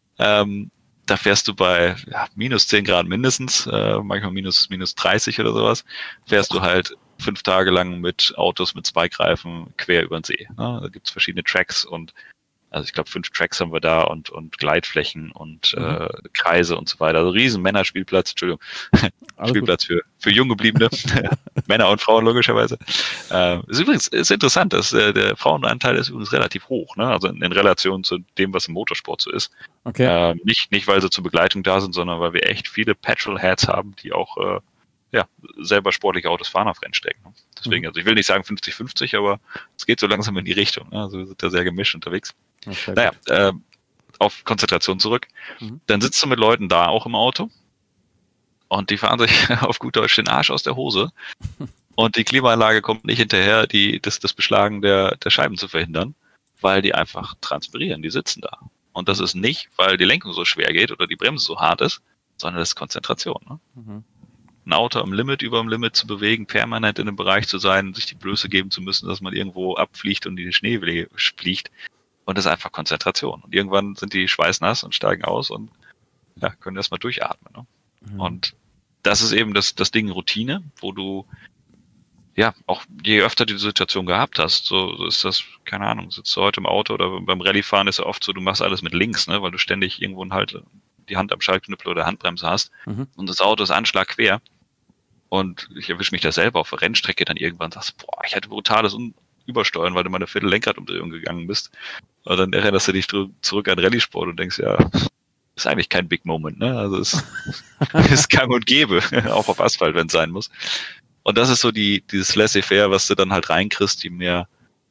S3: da fährst du bei minus 10 Grad mindestens, manchmal minus 30 oder sowas, fährst du halt 5 Tage lang mit Autos mit Spike-Reifen quer über den See. Ne? Da gibt's verschiedene Tracks und also ich glaube 5 Tracks haben wir da und Gleitflächen und Kreise und so weiter. Also riesen Männerspielplatz, Entschuldigung, Spielplatz für jung gebliebene Männer und Frauen logischerweise. Ist interessant, dass der Frauenanteil ist übrigens relativ hoch, ne? Also in Relation zu dem, was im Motorsport so ist.
S1: Okay.
S3: Nicht weil sie zur Begleitung da sind, sondern weil wir echt viele Petrolheads haben, die auch selber sportliche Autos fahren auf Rennstrecken. Deswegen, also ich will nicht sagen 50-50, aber es geht so langsam in die Richtung. Ne? Also wir sind da sehr gemischt unterwegs. Auf Konzentration zurück. Dann sitzt du mit Leuten da auch im Auto und die fahren sich auf gut Deutsch den Arsch aus der Hose Und die Klimaanlage kommt nicht hinterher, das Beschlagen der Scheiben zu verhindern, weil die einfach transpirieren, die sitzen da. Und das ist nicht, weil die Lenkung so schwer geht oder die Bremse so hart ist, sondern das ist Konzentration. Ne?
S1: Mhm.
S3: Ein Auto am Limit, über dem Limit zu bewegen, permanent in einem Bereich zu sein, sich die Blöße geben zu müssen, dass man irgendwo abfliegt und in die Schnee fliegt. Und das ist einfach Konzentration. Und irgendwann sind die schweißnass und steigen aus und ja, können erstmal durchatmen. Ne?
S1: Mhm.
S3: Und das ist eben das Ding Routine, wo du ja, auch je öfter du die Situation gehabt hast, so ist das, keine Ahnung, sitzt du heute im Auto oder beim Rallyefahren ist ja oft so, du machst alles mit links, ne, weil du ständig irgendwo halt die Hand am Schaltknüppel oder Handbremse hast und das Auto ist anschlagquer und ich erwische mich da selber auf der Rennstrecke dann irgendwann sagst, boah, ich hatte brutales Übersteuern, weil du mal eine Viertel-Lenkradumdrehung gegangen bist und dann erinnerst du dich zurück an Rallye-Sport und denkst, ja, ist eigentlich kein Big Moment, ne, also es ist gang und gäbe, auch auf Asphalt, wenn es sein muss. Und das ist so dieses Laissez-faire, was du dann halt reinkriegst, je mehr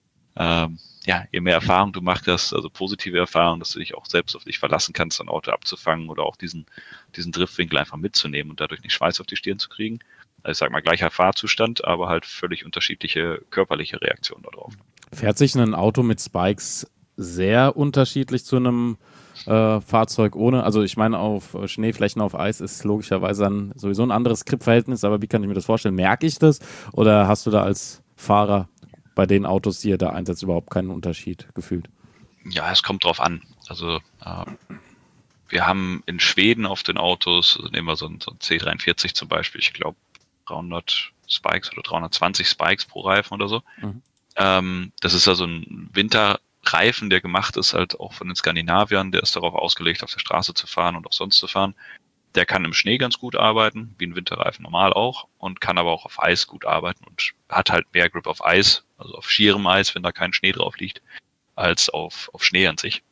S3: Erfahrung du machst, also positive Erfahrung, dass du dich auch selbst auf dich verlassen kannst, ein Auto abzufangen oder auch diesen Driftwinkel einfach mitzunehmen und dadurch nicht Schweiß auf die Stirn zu kriegen. Also ich sag mal gleicher Fahrzustand, aber halt völlig unterschiedliche körperliche Reaktionen darauf.
S1: Fährt sich ein Auto mit Spikes sehr unterschiedlich zu einem Fahrzeug ohne, also ich meine, auf Schneeflächen, auf Eis ist logischerweise dann sowieso ein anderes Gripverhältnis, aber wie kann ich mir das vorstellen? Merke ich das oder hast du da als Fahrer bei den Autos, die ihr da einsetzt, überhaupt keinen Unterschied gefühlt?
S3: Ja, es kommt drauf an. Also wir haben in Schweden auf den Autos, also nehmen wir so ein C43 zum Beispiel, ich glaube 300 Spikes oder 320 Spikes pro Reifen oder so. Das ist also ein Winterreifen, der gemacht ist halt auch von den Skandinaviern, der ist darauf ausgelegt, auf der Straße zu fahren und auch sonst zu fahren. Der kann im Schnee ganz gut arbeiten, wie ein Winterreifen normal auch, und kann aber auch auf Eis gut arbeiten und hat halt mehr Grip auf Eis, also auf schierem Eis, wenn da kein Schnee drauf liegt, als auf Schnee an sich.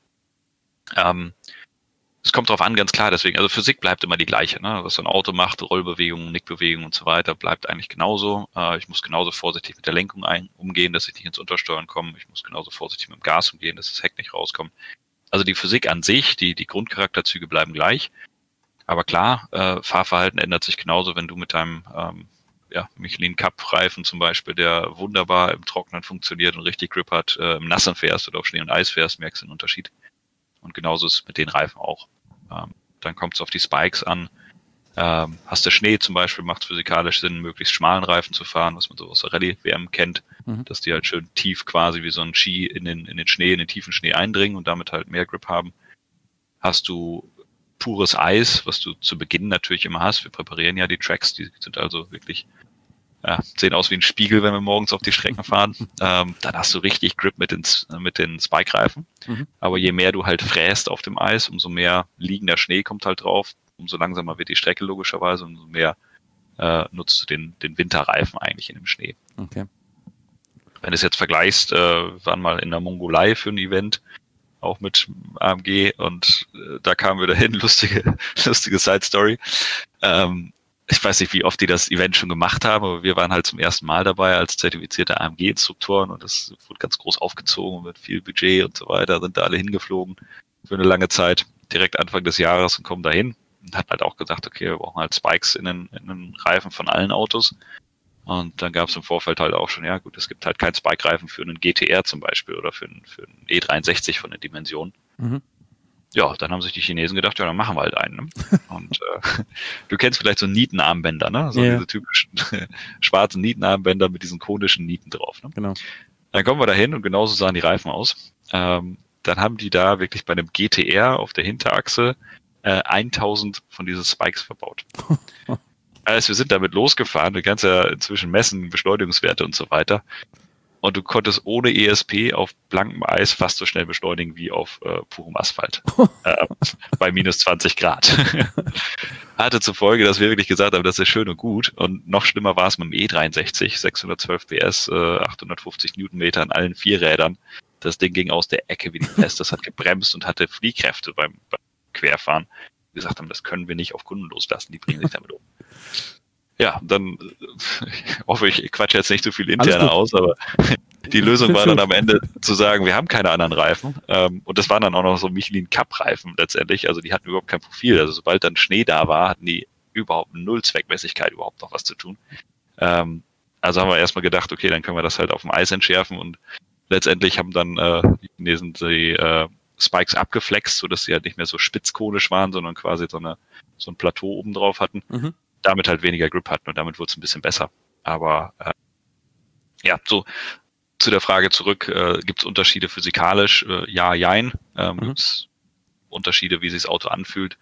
S3: Es kommt drauf an, ganz klar, deswegen, also Physik bleibt immer die gleiche, ne? Was so ein Auto macht, Rollbewegungen, Nickbewegungen und so weiter, bleibt eigentlich genauso. Ich muss genauso vorsichtig mit der Lenkung umgehen, dass ich nicht ins Untersteuern komme. Ich muss genauso vorsichtig mit dem Gas umgehen, dass das Heck nicht rauskommt. Also die Physik an sich, die Grundcharakterzüge bleiben gleich. Aber klar, Fahrverhalten ändert sich genauso, wenn du mit deinem Michelin Cup Reifen zum Beispiel, der wunderbar im Trocknen funktioniert und richtig Grip hat, im Nassen fährst oder auf Schnee und Eis fährst, merkst du den Unterschied. Und genauso ist es mit den Reifen auch. Dann kommt es auf die Spikes an. Hast du Schnee zum Beispiel, macht es physikalisch Sinn, möglichst schmalen Reifen zu fahren, was man so aus der Rallye-WM kennt, dass die halt schön tief quasi wie so ein Ski in den tiefen Schnee eindringen und damit halt mehr Grip haben. Hast du pures Eis, was du zu Beginn natürlich immer hast. Wir präparieren ja die Tracks, die sind also wirklich, sehen aus wie ein Spiegel, wenn wir morgens auf die Strecken fahren. Dann hast du richtig Grip mit den Spike-Reifen. Aber je mehr du halt fräst auf dem Eis, umso mehr liegender Schnee kommt halt drauf, umso langsamer wird die Strecke logischerweise, umso mehr nutzt du den Winterreifen eigentlich in dem Schnee.
S1: Okay.
S3: Wenn du es jetzt vergleichst, waren mal in der Mongolei für ein Event, auch mit AMG, und da kamen wir dahin, lustige Side-Story. Ich weiß nicht, wie oft die das Event schon gemacht haben, aber wir waren halt zum ersten Mal dabei als zertifizierte AMG-Instruktoren und das wurde ganz groß aufgezogen mit viel Budget und so weiter, sind da alle hingeflogen für eine lange Zeit, direkt Anfang des Jahres, und kommen dahin und hat halt auch gesagt, okay, wir brauchen halt Spikes in den Reifen von allen Autos. Und dann gab es im Vorfeld halt auch schon, ja gut, es gibt halt keinen Spike-Reifen für einen GTR zum Beispiel oder für einen E63 von den Dimensionen. Ja, dann haben sich die Chinesen gedacht, ja, dann machen wir halt einen. Ne? Und du kennst vielleicht so Nietenarmbänder, ne? So diese typischen schwarzen Nietenarmbänder mit diesen konischen Nieten drauf. Ne?
S1: Genau.
S3: Dann kommen wir da hin und genauso sahen die Reifen aus. Dann haben die da wirklich bei einem GTR auf der Hinterachse 1000 von diesen Spikes verbaut. Also wir sind damit losgefahren, du kannst ja inzwischen messen, Beschleunigungswerte und so weiter. Und du konntest ohne ESP auf blankem Eis fast so schnell beschleunigen wie auf purem Asphalt. Bei minus 20 Grad. Hatte zur Folge, dass wir wirklich gesagt haben, das ist schön und gut. Und noch schlimmer war es mit dem E63, 612 PS, 850 Newtonmeter an allen 4 Rädern. Das Ding ging aus der Ecke wie die Pest. Das hat gebremst und hatte Fliehkräfte beim Querfahren. Wir gesagt haben, das können wir nicht auf Kunden loslassen, die bringen sich damit um. Ja, dann hoffe ich quatsche jetzt nicht so viel interner aus, aber die Lösung war dann am Ende zu sagen, wir haben keine anderen Reifen. Und das waren dann auch noch so Michelin Cup Reifen letztendlich. Also die hatten überhaupt kein Profil. Also sobald dann Schnee da war, hatten die überhaupt null Zweckmäßigkeit, überhaupt noch was zu tun. Also haben wir erstmal gedacht, okay, dann können wir das halt auf dem Eis entschärfen und letztendlich haben dann die Chinesen die Spikes abgeflext, sodass sie halt nicht mehr so spitzkonisch waren, sondern quasi so ein Plateau oben drauf hatten, damit halt weniger Grip hatten und damit wurde es ein bisschen besser. Aber ja, so zu der Frage zurück, gibt es Unterschiede physikalisch? Ja, jein. Gibt es Unterschiede, wie sich das Auto anfühlt?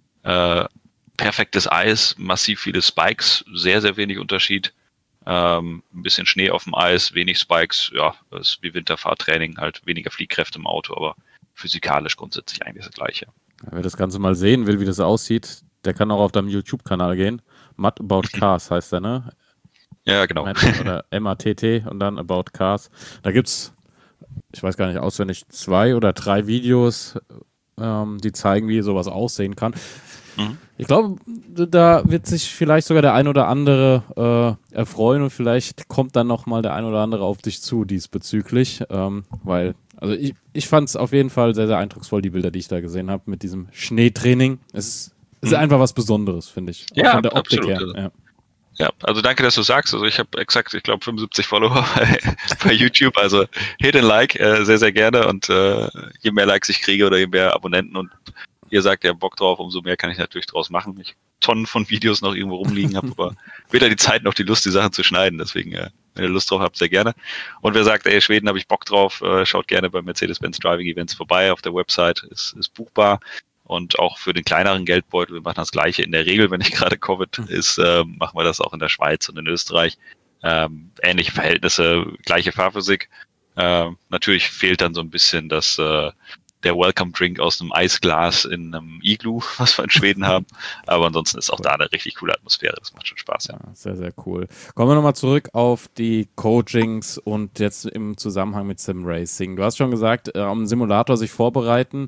S3: Perfektes Eis, massiv viele Spikes, sehr, sehr wenig Unterschied. Ein bisschen Schnee auf dem Eis, wenig Spikes, ja, das ist wie Winterfahrtraining, halt weniger Fliehkräfte im Auto, aber physikalisch grundsätzlich eigentlich das Gleiche.
S1: Wer das Ganze mal sehen will, wie das aussieht, der kann auch auf deinem YouTube-Kanal gehen. Mad About Cars heißt der, ne?
S3: Ja, genau.
S1: Oder MATT und dann About Cars. Da gibt's, ich weiß gar nicht auswendig, 2 oder 3 Videos, die zeigen, wie sowas aussehen kann. Ich glaube, da wird sich vielleicht sogar der ein oder andere erfreuen und vielleicht kommt dann nochmal der ein oder andere auf dich zu diesbezüglich, weil, also ich fand es auf jeden Fall sehr, sehr eindrucksvoll, die Bilder, die ich da gesehen habe mit diesem Schneetraining. Es ist einfach was Besonderes, finde ich.
S3: Ja,
S1: von der Optik
S3: absolut.
S1: her.
S3: Ja, also danke, dass du sagst. Also ich habe exakt, ich glaube, 75 Follower bei YouTube. Also hit and like, sehr, sehr gerne. Und je mehr Likes ich kriege oder je mehr Abonnenten und ihr sagt ja Bock drauf, umso mehr kann ich natürlich draus machen. Ich Tonnen von Videos noch irgendwo rumliegen habe, aber weder die Zeit noch die Lust, die Sachen zu schneiden. Deswegen, wenn ihr Lust drauf habt, sehr gerne. Und wer sagt, ey, Schweden habe ich Bock drauf, schaut gerne bei Mercedes-Benz Driving Events vorbei. Auf der Website ist buchbar. Und auch für den kleineren Geldbeutel, wir machen das Gleiche. In der Regel, wenn nicht gerade Covid ist, machen wir das auch in der Schweiz und in Österreich. Ähnliche Verhältnisse, gleiche Fahrphysik. Natürlich fehlt dann so ein bisschen der Welcome Drink aus einem Eisglas in einem Igloo, was wir in Schweden haben. Aber ansonsten ist auch da eine richtig coole Atmosphäre. Das macht schon Spaß, ja.
S1: Sehr, sehr cool. Kommen wir nochmal zurück auf die Coachings und jetzt im Zusammenhang mit Sim Racing. Du hast schon gesagt, am Simulator sich vorbereiten,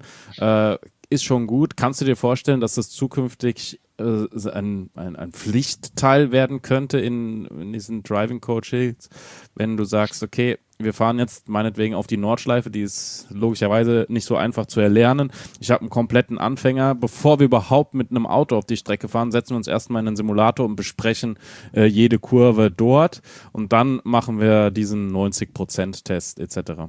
S1: ist schon gut. Kannst du dir vorstellen, dass das zukünftig ein Pflichtteil werden könnte in diesen Driving Coachings, wenn du sagst, okay, wir fahren jetzt meinetwegen auf die Nordschleife, die ist logischerweise nicht so einfach zu erlernen. Ich habe einen kompletten Anfänger. Bevor wir überhaupt mit einem Auto auf die Strecke fahren, setzen wir uns erstmal in einen Simulator und besprechen jede Kurve dort und dann machen wir diesen 90%-Test etc.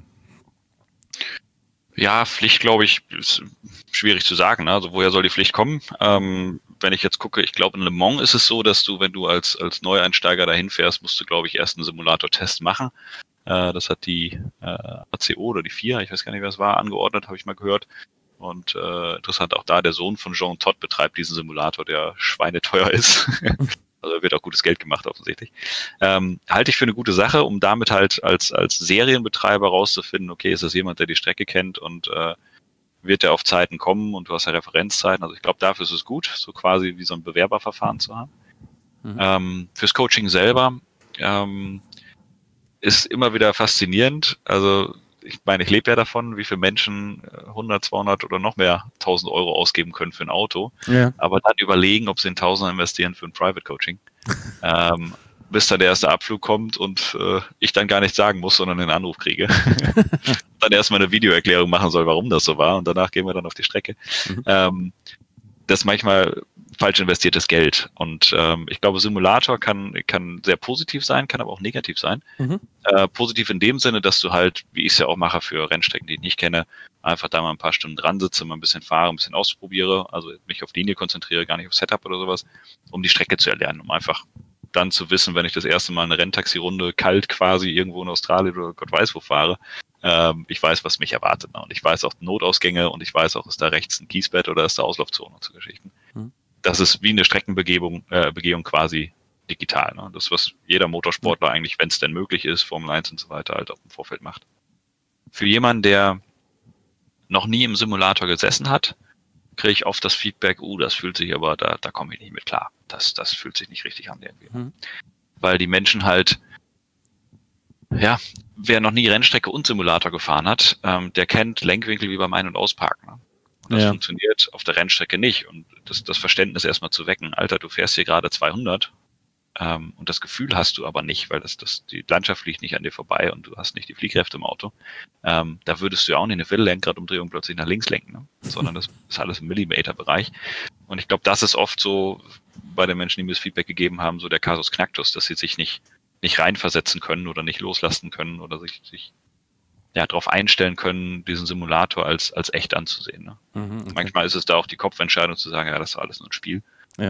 S3: Ja, Pflicht, glaube ich, ist schwierig zu sagen. Ne? Also woher soll die Pflicht kommen? Wenn ich jetzt gucke, ich glaube in Le Mans ist es so, dass du, wenn du als Neueinsteiger dahin fährst, musst du, glaube ich, erst einen Simulator-Test machen. Das hat die ACO oder die FIA, ich weiß gar nicht, wer es war, angeordnet, habe ich mal gehört. Und interessant auch da, der Sohn von Jean Todt betreibt diesen Simulator, der schweineteuer ist. Also wird auch gutes Geld gemacht offensichtlich. Halte ich für eine gute Sache, um damit halt als Serienbetreiber rauszufinden, okay, ist das jemand, der die Strecke kennt und wird der auf Zeiten kommen und du hast ja Referenzzeiten. Also ich glaube, dafür ist es gut, so quasi wie so ein Bewerberverfahren zu haben. Fürs Coaching selber ist immer wieder faszinierend. Also ich meine, ich lebe ja davon, wie viele Menschen 100, 200 oder noch mehr 1.000 Euro ausgeben können für ein Auto. Ja. Aber dann überlegen, ob sie in 1.000 investieren für ein Private Coaching. Bis dann der erste Abflug kommt und ich dann gar nichts sagen muss, sondern einen Anruf kriege. Dann erstmal eine Videoerklärung machen soll, warum das so war und danach gehen wir dann auf die Strecke. Das ist manchmal falsch investiertes Geld und ich glaube, Simulator kann sehr positiv sein, kann aber auch negativ sein. Positiv in dem Sinne, dass du halt, wie ich es ja auch mache für Rennstrecken, die ich nicht kenne, einfach da mal ein paar Stunden dran sitze, mal ein bisschen fahre, ein bisschen ausprobiere, also mich auf Linie konzentriere, gar nicht auf Setup oder sowas, um die Strecke zu erlernen, um einfach dann zu wissen, wenn ich das erste Mal eine Renntaxi-Runde kalt quasi irgendwo in Australien oder Gott weiß wo fahre, ich weiß, was mich erwartet. Ne? Und ich weiß auch Notausgänge und ich weiß auch, ist da rechts ein Kiesbett oder ist da Auslaufzone und so Geschichten. Das ist wie eine Streckenbegehung quasi digital. Ne? Das, was jeder Motorsportler eigentlich, wenn es denn möglich ist, Formel 1 und so weiter, halt auch im Vorfeld macht. Für jemanden, der noch nie im Simulator gesessen hat, kriege ich oft das Feedback, das fühlt sich aber, da komme ich nicht mit klar. Das fühlt sich nicht richtig an irgendwie. Weil die Menschen halt, ja, wer noch nie Rennstrecke und Simulator gefahren hat, der kennt Lenkwinkel wie beim Ein- und Ausparken. Ne? Und das funktioniert auf der Rennstrecke nicht. Und das Verständnis erstmal zu wecken, Alter, du fährst hier gerade 200 und das Gefühl hast du aber nicht, weil die Landschaft fliegt nicht an dir vorbei und du hast nicht die Fliehkräfte im Auto. Da würdest du ja auch nicht eine Viertellenkradumdrehung plötzlich nach links lenken, ne? Sondern das ist alles im Millimeterbereich. Und ich glaube, das ist oft so bei den Menschen, die mir das Feedback gegeben haben, so der Kasus Knacktus, dass sie sich nicht nicht reinversetzen können oder nicht loslassen können oder sich darauf einstellen können, diesen Simulator als echt anzusehen. Ne? Okay. Manchmal ist es da auch die Kopfentscheidung zu sagen, ja, das ist alles nur ein Spiel.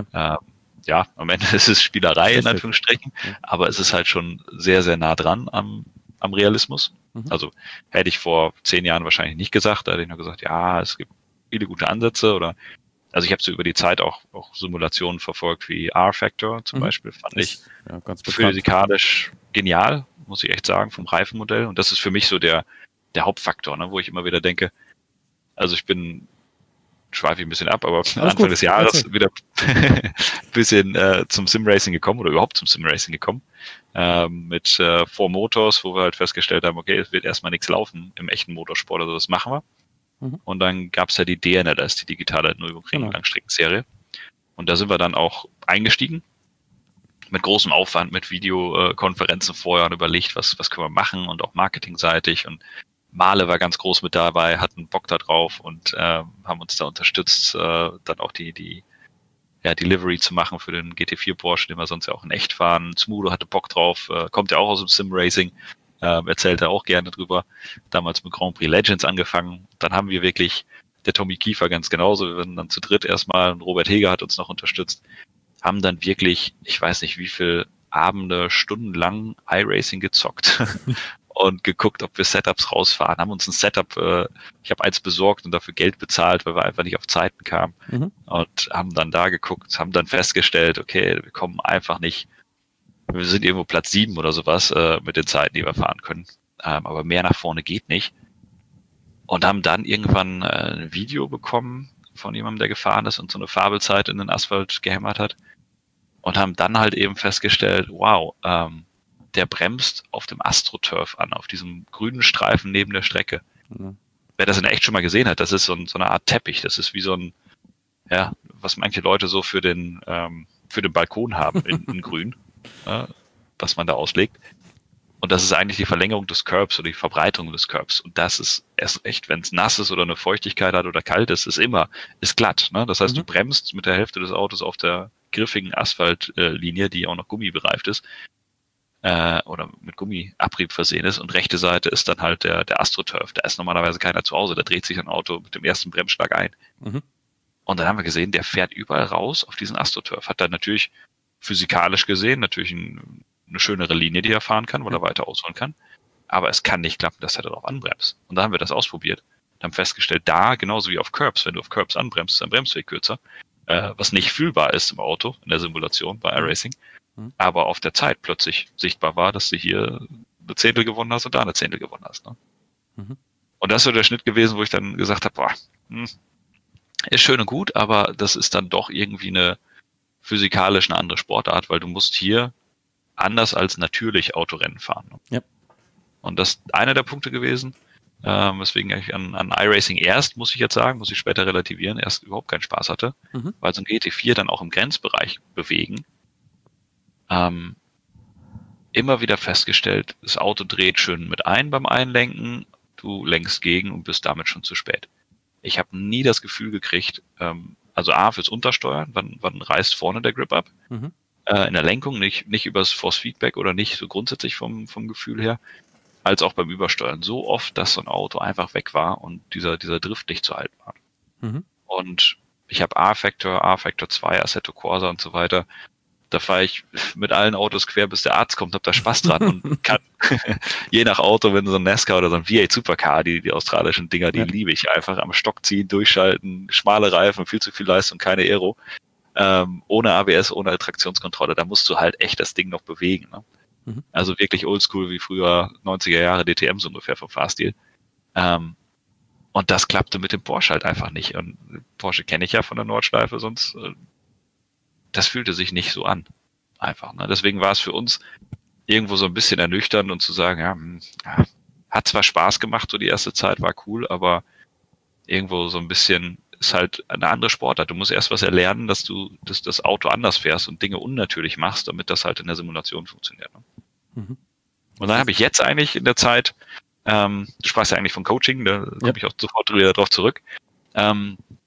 S3: Ja, am Ende ist es Spielerei in Anführungsstrichen, aber es ist halt schon sehr, sehr nah dran am Realismus. Also hätte ich vor 10 Jahren wahrscheinlich nicht gesagt, da hätte ich nur gesagt, ja, es gibt viele gute Ansätze also ich habe so über die Zeit auch Simulationen verfolgt wie R-Factor zum Beispiel, fand ich physikalisch genial, muss ich echt sagen, vom Reifenmodell. Und das ist für mich so der Hauptfaktor, ne, wo ich immer wieder denke, also schweife ich ein bisschen ab, aber Anfang des Jahres wieder ein bisschen zum Simracing gekommen oder überhaupt zum Simracing gekommen. Mit 4 Motors, wo wir halt festgestellt haben, okay, es wird erstmal nichts laufen im echten Motorsport, also das machen wir. Und dann gab es ja die DNLS, die digitale Nürburgring-Langstreckenserie. Und da sind wir dann auch eingestiegen. Mit großem Aufwand, mit Videokonferenzen vorher und überlegt, was können wir machen und auch marketingseitig. Und Mahle war ganz groß mit dabei, hatten Bock da drauf und haben uns da unterstützt, dann auch die Delivery zu machen für den GT4 Porsche, den wir sonst ja auch in echt fahren. Smudo hatte Bock drauf, kommt ja auch aus dem Sim-Racing. Erzählt er auch gerne drüber. Damals mit Grand Prix Legends angefangen. Dann haben wir wirklich, der Tommy Kiefer ganz genauso, wir waren dann zu dritt erstmal und Robert Heger hat uns noch unterstützt, haben dann wirklich, ich weiß nicht wie viel Abende, stundenlang iRacing gezockt und geguckt, ob wir Setups rausfahren. Haben uns ein Setup, ich habe eins besorgt und dafür Geld bezahlt, weil wir einfach nicht auf Zeiten kamen. Und haben dann da geguckt, haben dann festgestellt, okay, wir kommen einfach nicht. Wir sind irgendwo Platz 7 oder sowas mit den Zeiten, die wir fahren können. Aber mehr nach vorne geht nicht. Und haben dann irgendwann ein Video bekommen von jemandem, der gefahren ist und so eine Fabelzeit in den Asphalt gehämmert hat. Und haben dann halt eben festgestellt, wow, der bremst auf dem AstroTurf an, auf diesem grünen Streifen neben der Strecke. Wer das in echt schon mal gesehen hat, das ist so eine Art Teppich. Das ist wie so ein, ja, was manche Leute so für den Balkon haben in grün. Was man da auslegt. Und das ist eigentlich die Verlängerung des Curbs oder die Verbreiterung des Curbs. Und das ist erst echt, wenn es nass ist oder eine Feuchtigkeit hat oder kalt ist, ist glatt. Ne? Das heißt, du bremst mit der Hälfte des Autos auf der griffigen Asphaltlinie, die auch noch gummibereift ist, oder mit Gummiabrieb versehen ist. Und rechte Seite ist dann halt der AstroTurf. Da ist normalerweise keiner zu Hause. Da dreht sich ein Auto mit dem ersten Bremsschlag ein. Und dann haben wir gesehen, der fährt überall raus auf diesen AstroTurf. Hat dann natürlich physikalisch gesehen natürlich eine schönere Linie, die er fahren kann, weil er weiter ausholen kann. Aber es kann nicht klappen, dass er darauf anbremst. Und da haben wir das ausprobiert. Und haben festgestellt, da, genauso wie auf Curbs, wenn du auf Curbs anbremst, ist dein Bremsweg kürzer, was nicht fühlbar ist im Auto, in der Simulation bei iRacing, aber auf der Zeit plötzlich sichtbar war, dass du hier eine Zehntel gewonnen hast und da eine Zehntel gewonnen hast. Ne? Und das ist so der Schnitt gewesen, wo ich dann gesagt habe, ist schön und gut, aber das ist dann doch irgendwie physikalisch eine andere Sportart, weil du musst hier anders als natürlich Autorennen fahren.
S1: Ja.
S3: Und das ist einer der Punkte gewesen, weswegen ich an iRacing muss ich später relativieren, erst überhaupt keinen Spaß hatte, weil so ein GT4 dann auch im Grenzbereich bewegen, immer wieder festgestellt, das Auto dreht schön mit ein beim Einlenken, du lenkst gegen und bist damit schon zu spät. Ich habe nie das Gefühl gekriegt, also A, fürs Untersteuern, wann reißt vorne der Grip ab? In der Lenkung, nicht übers Force Feedback oder nicht so grundsätzlich vom Gefühl her, als auch beim Übersteuern. So oft, dass so ein Auto einfach weg war und dieser Drift nicht zu halten war. Und ich habe R-Factor 2, Assetto Corsa und so weiter. Da fahre ich mit allen Autos quer, bis der Arzt kommt, habe da Spaß dran und kann, je nach Auto, wenn so ein NASCAR oder so ein V8 Supercar, die australischen Dinger, die liebe ich einfach, am Stock ziehen, durchschalten, schmale Reifen, viel zu viel Leistung, keine Aero, ohne ABS, ohne Traktionskontrolle, da musst du halt echt das Ding noch bewegen. Ne? Also wirklich oldschool wie früher 90er Jahre DTM so ungefähr vom Fahrstil. Und das klappte mit dem Porsche halt einfach nicht. Und Porsche kenne ich ja von der Nordschleife, sonst das fühlte sich nicht so an. Einfach. Ne? Deswegen war es für uns irgendwo so ein bisschen ernüchternd und zu sagen, hat zwar Spaß gemacht, so die erste Zeit war cool, aber irgendwo so ein bisschen ist halt eine andere Sportart. Du musst erst was erlernen, dass du das Auto anders fährst und Dinge unnatürlich machst, damit das halt in der Simulation funktioniert. Ne? Und dann habe ich jetzt eigentlich in der Zeit, du sprachst ja eigentlich von Coaching, da komme ich auch sofort wieder drauf zurück,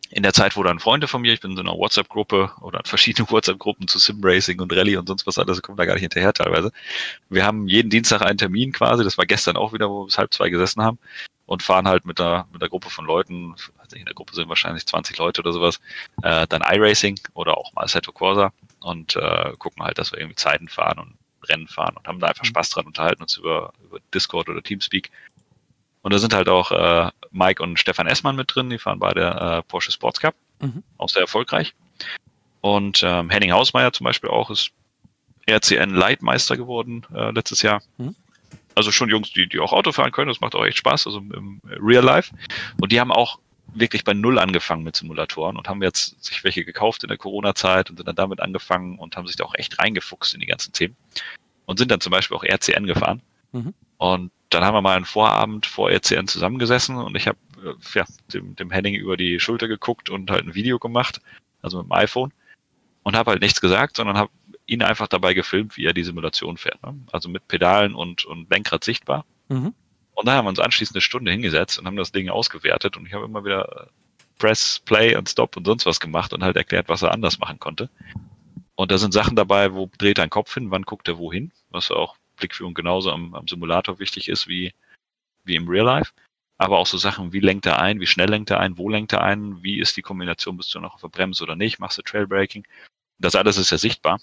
S3: in der Zeit, wo dann Freunde von mir, ich bin in so einer WhatsApp-Gruppe oder verschiedene WhatsApp-Gruppen zu Sim-Racing und Rallye und sonst was alles, kommt da gar nicht hinterher teilweise. Wir haben jeden Dienstag einen Termin quasi, das war gestern auch wieder, wo wir bis 1:30 gesessen haben und fahren halt mit der Gruppe von Leuten, also in der Gruppe sind wahrscheinlich 20 Leute oder sowas, dann iRacing oder auch mal Assetto Corsa und gucken halt, dass wir irgendwie Zeiten fahren und Rennen fahren und haben da einfach Spaß dran, unterhalten uns über Discord oder Teamspeak. Und da sind halt auch Mike und Stefan Essmann mit drin, die fahren beide Porsche Sports Cup, auch sehr erfolgreich. Und Henning Hausmeier zum Beispiel auch ist RCN Leitmeister geworden letztes Jahr. Also schon Jungs, die auch Auto fahren können, das macht auch echt Spaß, also im Real Life. Und die haben auch wirklich bei Null angefangen mit Simulatoren und haben jetzt sich welche gekauft in der Corona-Zeit und sind dann damit angefangen und haben sich da auch echt reingefuchst in die ganzen Themen. Und sind dann zum Beispiel auch RCN gefahren. Und dann haben wir mal einen Vorabend vor RCN zusammengesessen und ich habe dem Henning über die Schulter geguckt und halt ein Video gemacht, also mit dem iPhone, und habe halt nichts gesagt, sondern habe ihn einfach dabei gefilmt, wie er die Simulation fährt. Ne? Also mit Pedalen und Lenkrad sichtbar. Und dann haben wir uns anschließend eine Stunde hingesetzt und haben das Ding ausgewertet und ich habe immer wieder Press, Play und Stop und sonst was gemacht und halt erklärt, was er anders machen konnte. Und da sind Sachen dabei, wo dreht dein Kopf hin, wann guckt er wohin, was auch Blickführung genauso am Simulator wichtig ist wie im Real Life. Aber auch so Sachen, wie lenkt er ein, wie schnell lenkt er ein, wo lenkt er ein, wie ist die Kombination, bist du noch auf der Bremse oder nicht, machst du Trailbraking. Das alles ist ja sichtbar.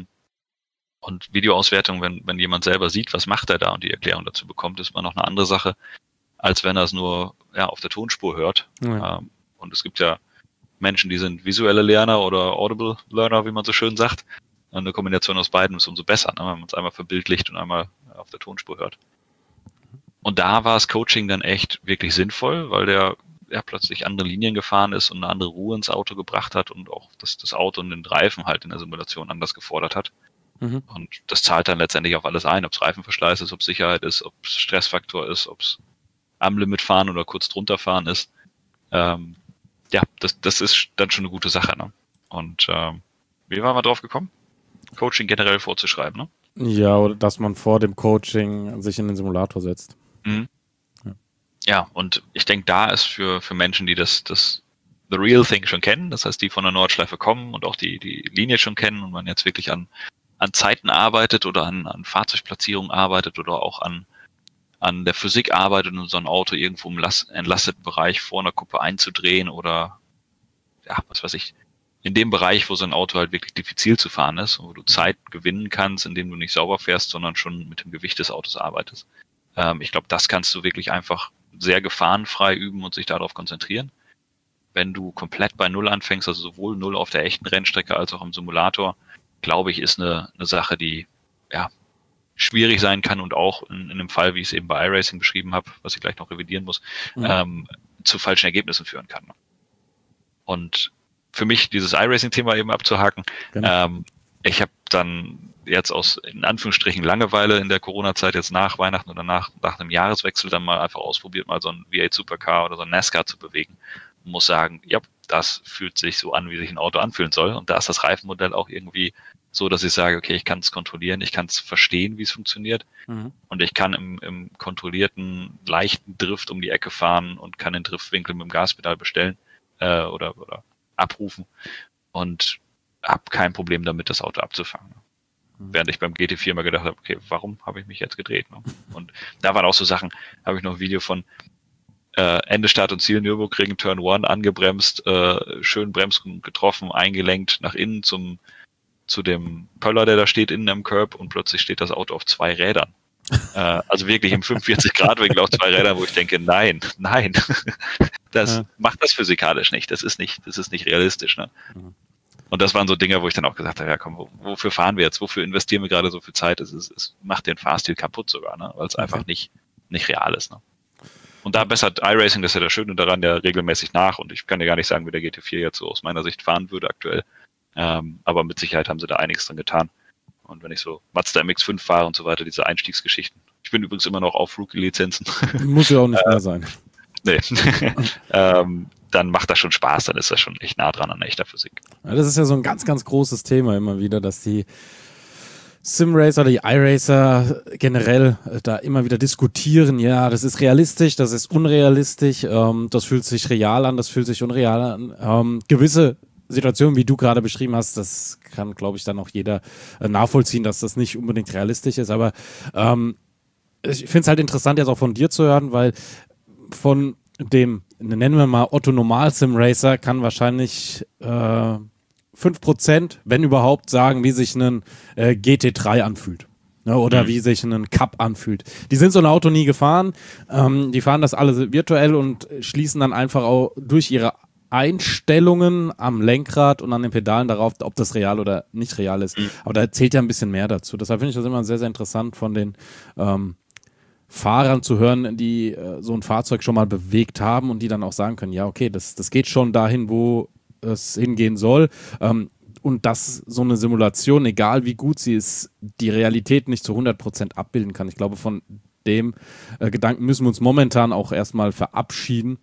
S3: Und Videoauswertung, wenn jemand selber sieht, was macht er da und die Erklärung dazu bekommt, ist immer noch eine andere Sache, als wenn er es nur auf der Tonspur hört. Ja. Und es gibt ja Menschen, die sind visuelle Lerner oder Audible Learner, wie man so schön sagt. Und eine Kombination aus beiden ist umso besser, ne, wenn man es einmal verbildlicht und einmal auf der Tonspur hört. Und da war das Coaching dann echt wirklich sinnvoll, weil der plötzlich andere Linien gefahren ist und eine andere Ruhe ins Auto gebracht hat und auch das Auto und den Reifen halt in der Simulation anders gefordert hat. Und das zahlt dann letztendlich auf alles ein, ob es Reifenverschleiß ist, ob es Sicherheit ist, ob es Stressfaktor ist, ob es am Limit fahren oder kurz drunter fahren ist. Das ist dann schon eine gute Sache. Ne? Und wie waren wir drauf gekommen? Coaching generell vorzuschreiben, ne?
S1: Ja, oder dass man vor dem Coaching sich in den Simulator setzt.
S3: Ja, und ich denke, da ist für Menschen, die das The Real Thing schon kennen, das heißt, die von der Nordschleife kommen und auch die Linie schon kennen und man jetzt wirklich an Zeiten arbeitet oder an Fahrzeugplatzierung arbeitet oder auch an der Physik arbeitet und so ein Auto irgendwo im entlasteten Bereich vor einer Kuppe einzudrehen oder was weiß ich, in dem Bereich, wo so ein Auto halt wirklich diffizil zu fahren ist, wo du Zeit gewinnen kannst, indem du nicht sauber fährst, sondern schon mit dem Gewicht des Autos arbeitest. Ich glaube, das kannst du wirklich einfach sehr gefahrenfrei üben und sich darauf konzentrieren. Wenn du komplett bei Null anfängst, also sowohl Null auf der echten Rennstrecke als auch im Simulator, glaube ich, ist eine Sache, die schwierig sein kann und auch in einem Fall, wie ich es eben bei iRacing beschrieben habe, was ich gleich noch revidieren muss, zu falschen Ergebnissen führen kann. Und für mich dieses iRacing-Thema eben abzuhaken, ich habe dann jetzt aus, in Anführungsstrichen, Langeweile in der Corona-Zeit jetzt nach Weihnachten oder nach einem Jahreswechsel dann mal einfach ausprobiert, mal so ein V8 Supercar oder so ein NASCAR zu bewegen. Und muss sagen, ja, das fühlt sich so an, wie sich ein Auto anfühlen soll. Und da ist das Reifenmodell auch irgendwie so, dass ich sage, okay, ich kann es kontrollieren, ich kann es verstehen, wie es funktioniert. Und ich kann im kontrollierten, leichten Drift um die Ecke fahren und kann den Driftwinkel mit dem Gaspedal bestellen oder abrufen und habe kein Problem damit, das Auto abzufangen. Während ich beim GT4 mal gedacht habe, okay, warum habe ich mich jetzt gedreht? Ne? Und da waren auch so Sachen, habe ich noch ein Video von Ende Start und Ziel Nürburgring, Turn 1, angebremst, schön Bremsen getroffen, eingelenkt nach innen zu dem Pöller, der da steht, innen am Curb und plötzlich steht das Auto auf 2 Rädern. Also wirklich im 45-Grad-Winkel auf 2 Rädern, wo ich denke, nein, das macht das physikalisch nicht. Das ist nicht realistisch. Ne? Und das waren so Dinge, wo ich dann auch gesagt habe, ja komm, wofür fahren wir jetzt? Wofür investieren wir gerade so viel Zeit? Es macht den Fahrstil kaputt sogar, ne? Weil es einfach nicht real ist. Ne? Und da bessert iRacing, das ist ja das Schöne daran, der regelmäßig nach. Und ich kann dir gar nicht sagen, wie der GT4 jetzt so aus meiner Sicht fahren würde aktuell. Aber mit Sicherheit haben sie da einiges dran getan. Und wenn ich so Mazda MX-5 fahre und so weiter, diese Einstiegsgeschichten. Ich bin übrigens immer noch auf Rookie-Lizenzen.
S1: Muss ja auch nicht mehr sein.
S3: Nee. Dann macht das schon Spaß, dann ist das schon echt nah dran an echter Physik.
S1: Ja, das ist ja so ein ganz, ganz großes Thema immer wieder, dass die Simracer, die iRacer generell da immer wieder diskutieren, ja, das ist realistisch, das ist unrealistisch, das fühlt sich real an, das fühlt sich unreal an. Gewisse Situationen, wie du gerade beschrieben hast, das kann, glaube ich, dann auch jeder nachvollziehen, dass das nicht unbedingt realistisch ist, aber ich finde es halt interessant, jetzt auch von dir zu hören, weil von dem, nennen wir mal Otto Normal Simracer, kann wahrscheinlich 5%, wenn überhaupt, sagen, wie sich ein GT3 anfühlt. Ne, oder wie sich ein Cup anfühlt. Die sind so ein Auto nie gefahren. Die fahren das alle virtuell und schließen dann einfach auch durch ihre Einstellungen am Lenkrad und an den Pedalen darauf, ob das real oder nicht real ist. Aber da zählt ja ein bisschen mehr dazu. Deshalb finde ich das immer sehr, sehr interessant von den Fahrern zu hören, die so ein Fahrzeug schon mal bewegt haben und die dann auch sagen können, ja, okay, das geht schon dahin, wo es hingehen soll. Und dass so eine Simulation, egal wie gut sie ist, die Realität nicht zu 100% abbilden kann. Ich glaube, von dem Gedanken müssen wir uns momentan auch erstmal verabschieden.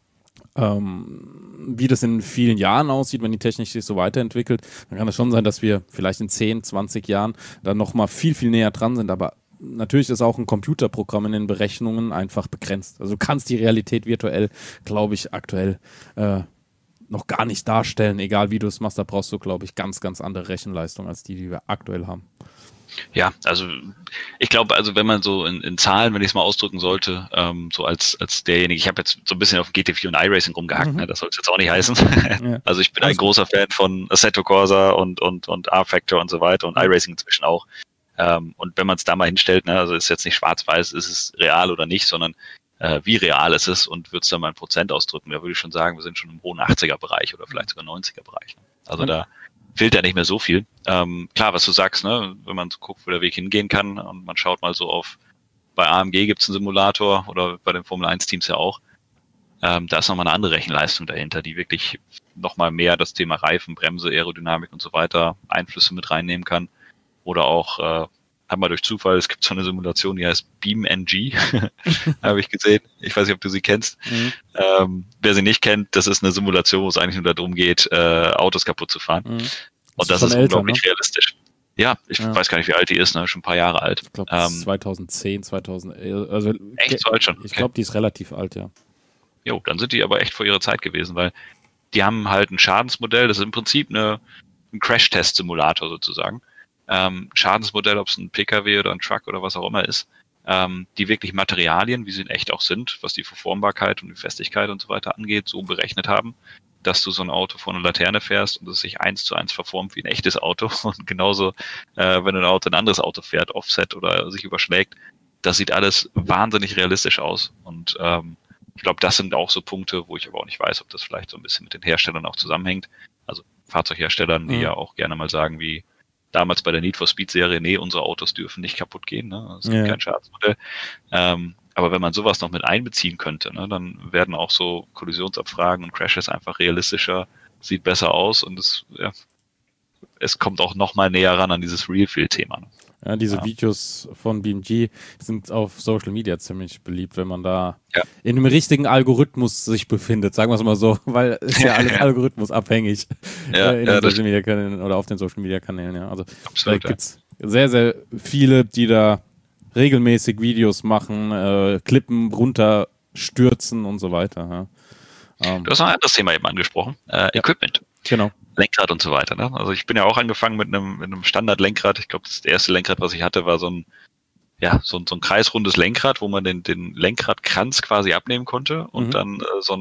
S1: Wie das in vielen Jahren aussieht, wenn die Technik sich so weiterentwickelt, dann kann es schon sein, dass wir vielleicht in 10, 20 Jahren dann nochmal viel, viel näher dran sind. Aber natürlich ist auch ein Computerprogramm in den Berechnungen einfach begrenzt. Also du kannst die Realität virtuell, glaube ich, aktuell noch gar nicht darstellen, egal wie du es machst, da brauchst du, glaube ich, ganz, ganz andere Rechenleistung als die wir aktuell haben.
S3: Ja, also ich glaube, also wenn man so in Zahlen, wenn ich es mal ausdrücken sollte, so als derjenige, ich habe jetzt so ein bisschen auf GT4 und iRacing rumgehackt, ne, das soll es jetzt auch nicht heißen. Ja. Also ich bin ein großer Fan von Assetto Corsa und R-Factor und so weiter und iRacing inzwischen auch. Und wenn man es da mal hinstellt, ne, also ist jetzt nicht schwarz-weiß, ist es real oder nicht, sondern wie real es ist und würde es dann mal in Prozent ausdrücken, da würde ich schon sagen, wir sind schon im hohen 80er-Bereich oder vielleicht sogar 90er-Bereich. Ne? Also da fehlt ja nicht mehr so viel. Klar, was du sagst, ne, wenn man so guckt, wo der Weg hingehen kann und man schaut mal so auf, bei AMG gibt es einen Simulator oder bei den Formel-1-Teams ja auch, da ist nochmal eine andere Rechenleistung dahinter, die wirklich nochmal mehr das Thema Reifen, Bremse, Aerodynamik und so weiter Einflüsse mit reinnehmen kann. Oder auch haben wir durch Zufall, es gibt so eine Simulation, die heißt BeamNG, habe ich gesehen. Ich weiß nicht, ob du sie kennst. Wer sie nicht kennt, das ist eine Simulation, wo es eigentlich nur darum geht, Autos kaputt zu fahren. Und das ist unglaublich realistisch. Ja, ich weiß gar nicht, wie alt die ist, ne? Schon ein paar Jahre alt.
S1: Ich glaube 2010, 2011. Also,
S3: echt so alt schon?
S1: Ich glaube, die ist relativ alt, ja.
S3: Jo, dann sind die aber echt vor ihrer Zeit gewesen, weil die haben halt ein Schadensmodell, das ist im Prinzip ein Crash-Test-Simulator sozusagen. Schadensmodell, ob es ein PKW oder ein Truck oder was auch immer ist, die wirklich Materialien, wie sie in echt auch sind, was die Verformbarkeit und die Festigkeit und so weiter angeht, so berechnet haben, dass du so ein Auto vor einer Laterne fährst und es sich 1:1 verformt wie ein echtes Auto und genauso, wenn ein Auto ein anderes Auto fährt, Offset oder sich überschlägt, das sieht alles wahnsinnig realistisch aus und ich glaube, das sind auch so Punkte, wo ich aber auch nicht weiß, ob das vielleicht so ein bisschen mit den Herstellern auch zusammenhängt, also Fahrzeugherstellern, die ja auch gerne mal sagen, wie damals bei der Need for Speed Serie, nee, unsere Autos dürfen nicht kaputt gehen, ne? Es gibt kein Schadensmodell. Aber wenn man sowas noch mit einbeziehen könnte, ne, dann werden auch so Kollisionsabfragen und Crashes einfach realistischer, sieht besser aus und es kommt auch noch mal näher ran an dieses Real-Feel-Thema. Ne?
S1: Ja, diese Videos von BeamNG sind auf Social Media ziemlich beliebt, wenn man da in dem richtigen Algorithmus sich befindet, sagen wir es mal so, weil es ja alles algorithmusabhängig in den Social Media Kanälen oder auf den Social Media Kanälen. Ja. Also absolut, da gibt es sehr, sehr viele, die da regelmäßig Videos machen, Klippen runterstürzen und so weiter. Ja.
S3: Du hast noch ein anderes Thema eben angesprochen, Equipment.
S1: Genau.
S3: Lenkrad und so weiter. Ne? Also ich bin ja auch angefangen mit einem Standard-Lenkrad. Ich glaube, das erste Lenkrad, was ich hatte, war so ein kreisrundes Lenkrad, wo man den Lenkradkranz quasi abnehmen konnte und dann so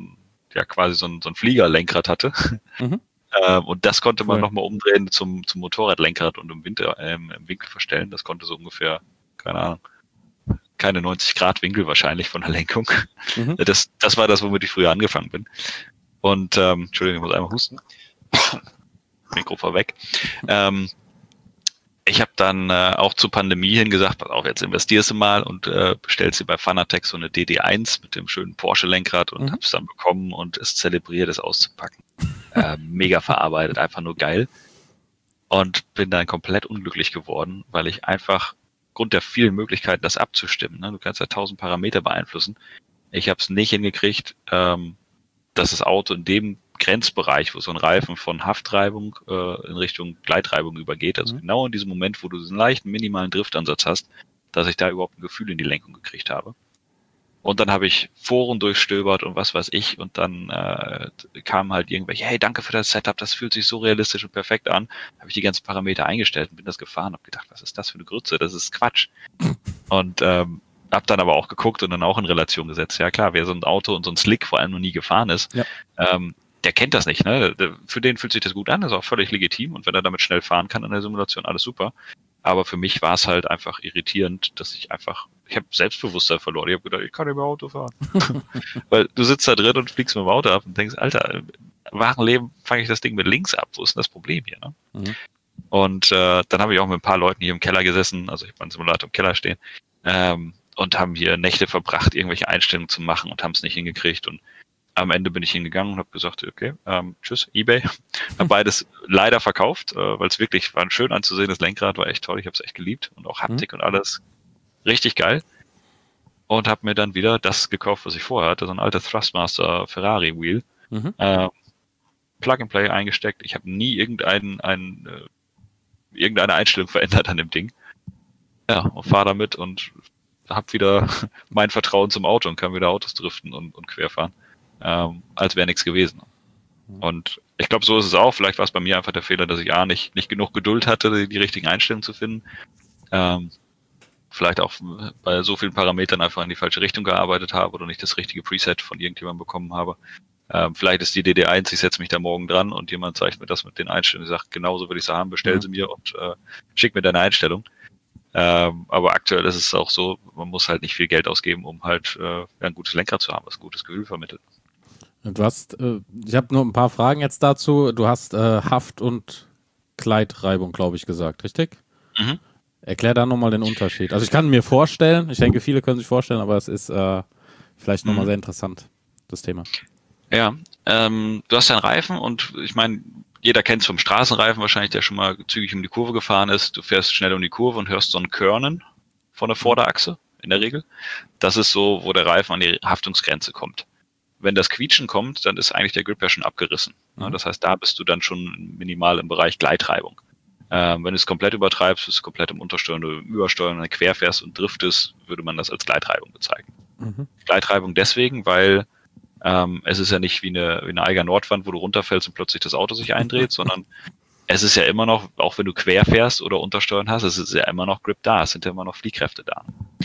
S3: ein Fliegerlenkrad hatte. Und das konnte man nochmal umdrehen zum Motorradlenkrad und im Winkel verstellen. Das konnte so ungefähr, keine Ahnung, keine 90-Grad-Winkel wahrscheinlich von der Lenkung. Das war das, womit ich früher angefangen bin. Und, Entschuldigung, ich muss einmal husten. Mikro vorweg. Ich habe dann auch zur Pandemie hin gesagt, pass auf, jetzt investierst du mal und bestellst dir bei Fanatec so eine DD1 mit dem schönen Porsche-Lenkrad und hab's dann bekommen und es zelebriert, es auszupacken. Mega verarbeitet, einfach nur geil. Und bin dann komplett unglücklich geworden, weil ich einfach aufgrund der vielen Möglichkeiten, das abzustimmen, ne? Du kannst ja 1000 Parameter beeinflussen. Ich habe es nicht hingekriegt, dass das Auto in dem Grenzbereich, wo so ein Reifen von Haftreibung in Richtung Gleitreibung übergeht. Also genau in diesem Moment, wo du diesen leichten, minimalen Driftansatz hast, dass ich da überhaupt ein Gefühl in die Lenkung gekriegt habe. Und dann habe ich Foren durchstöbert und was weiß ich. Und dann kamen halt irgendwelche, hey, danke für das Setup, das fühlt sich so realistisch und perfekt an. Habe ich die ganzen Parameter eingestellt und bin das gefahren. Habe gedacht, was ist das für eine Grütze? Das ist Quatsch. Und habe dann aber auch geguckt und dann auch in Relation gesetzt. Ja klar, wer so ein Auto und so ein Slick vor allem noch nie gefahren ist, der kennt das nicht. Ne? Für den fühlt sich das gut an, ist auch völlig legitim. Und wenn er damit schnell fahren kann in der Simulation, alles super. Aber für mich war es halt einfach irritierend, dass ich habe Selbstbewusstsein verloren. Ich habe gedacht, ich kann nicht mehr Auto fahren. Weil du sitzt da drin und fliegst mit dem Auto ab und denkst, Alter, im wahren Leben fange ich das Ding mit links ab. Wo ist denn das Problem hier? Ne? Mhm. Und dann habe ich auch mit ein paar Leuten hier im Keller gesessen, also ich habe meinen Simulator im Keller stehen, und haben hier Nächte verbracht, irgendwelche Einstellungen zu machen und haben es nicht hingekriegt. Und am Ende bin ich hingegangen und habe gesagt, okay, tschüss, eBay. Habe beides leider verkauft, weil es wirklich war schön anzusehen. Das Lenkrad war echt toll, ich habe es echt geliebt und auch Haptik und alles richtig geil. Und habe mir dann wieder das gekauft, was ich vorher hatte, so ein alter Thrustmaster Ferrari Wheel. Plug-and-Play eingesteckt. Ich habe nie irgendeine Einstellung verändert an dem Ding. Ja, und fahre damit und habe wieder mein Vertrauen zum Auto und kann wieder Autos driften und querfahren. Als wäre nichts gewesen. Und ich glaube, so ist es auch. Vielleicht war es bei mir einfach der Fehler, dass ich nicht genug Geduld hatte, die richtigen Einstellungen zu finden. Vielleicht auch bei so vielen Parametern einfach in die falsche Richtung gearbeitet habe oder nicht das richtige Preset von irgendjemandem bekommen habe. Vielleicht ist die DD1, ich setze mich da morgen dran und jemand zeigt mir das mit den Einstellungen und sagt, genauso will ich es haben, bestell sie mir und schick mir deine Einstellung. Aber aktuell ist es auch so, man muss halt nicht viel Geld ausgeben, um halt ein gutes Lenkrad zu haben, was ein gutes Gefühl vermittelt.
S1: Du hast, ich habe nur ein paar Fragen jetzt dazu. Du hast Haft- und Gleitreibung, glaube ich, gesagt, richtig? Mhm. Erklär da nochmal den Unterschied. Also ich kann mir vorstellen, ich denke, viele können sich vorstellen, aber es ist vielleicht nochmal sehr interessant, das Thema.
S3: Ja, du hast ja einen Reifen und ich meine, jeder kennt es vom Straßenreifen wahrscheinlich, der schon mal zügig um die Kurve gefahren ist. Du fährst schnell um die Kurve und hörst so ein Körnen von der Vorderachse in der Regel. Das ist so, wo der Reifen an die Haftungsgrenze kommt. Wenn das Quietschen kommt, dann ist eigentlich der Grip ja schon abgerissen. Das heißt, da bist du dann schon minimal im Bereich Gleitreibung. Wenn du es komplett übertreibst, bist du komplett im Untersteuern oder im Übersteuern, wenn du querfährst und driftest, würde man das als Gleitreibung bezeichnen. Gleitreibung deswegen, weil es ist ja nicht wie eine Eiger Nordwand, wo du runterfällst und plötzlich das Auto sich eindreht, sondern es ist ja immer noch, auch wenn du quer fährst oder Untersteuern hast, es ist ja immer noch Grip da, es sind ja immer noch Fliehkräfte da.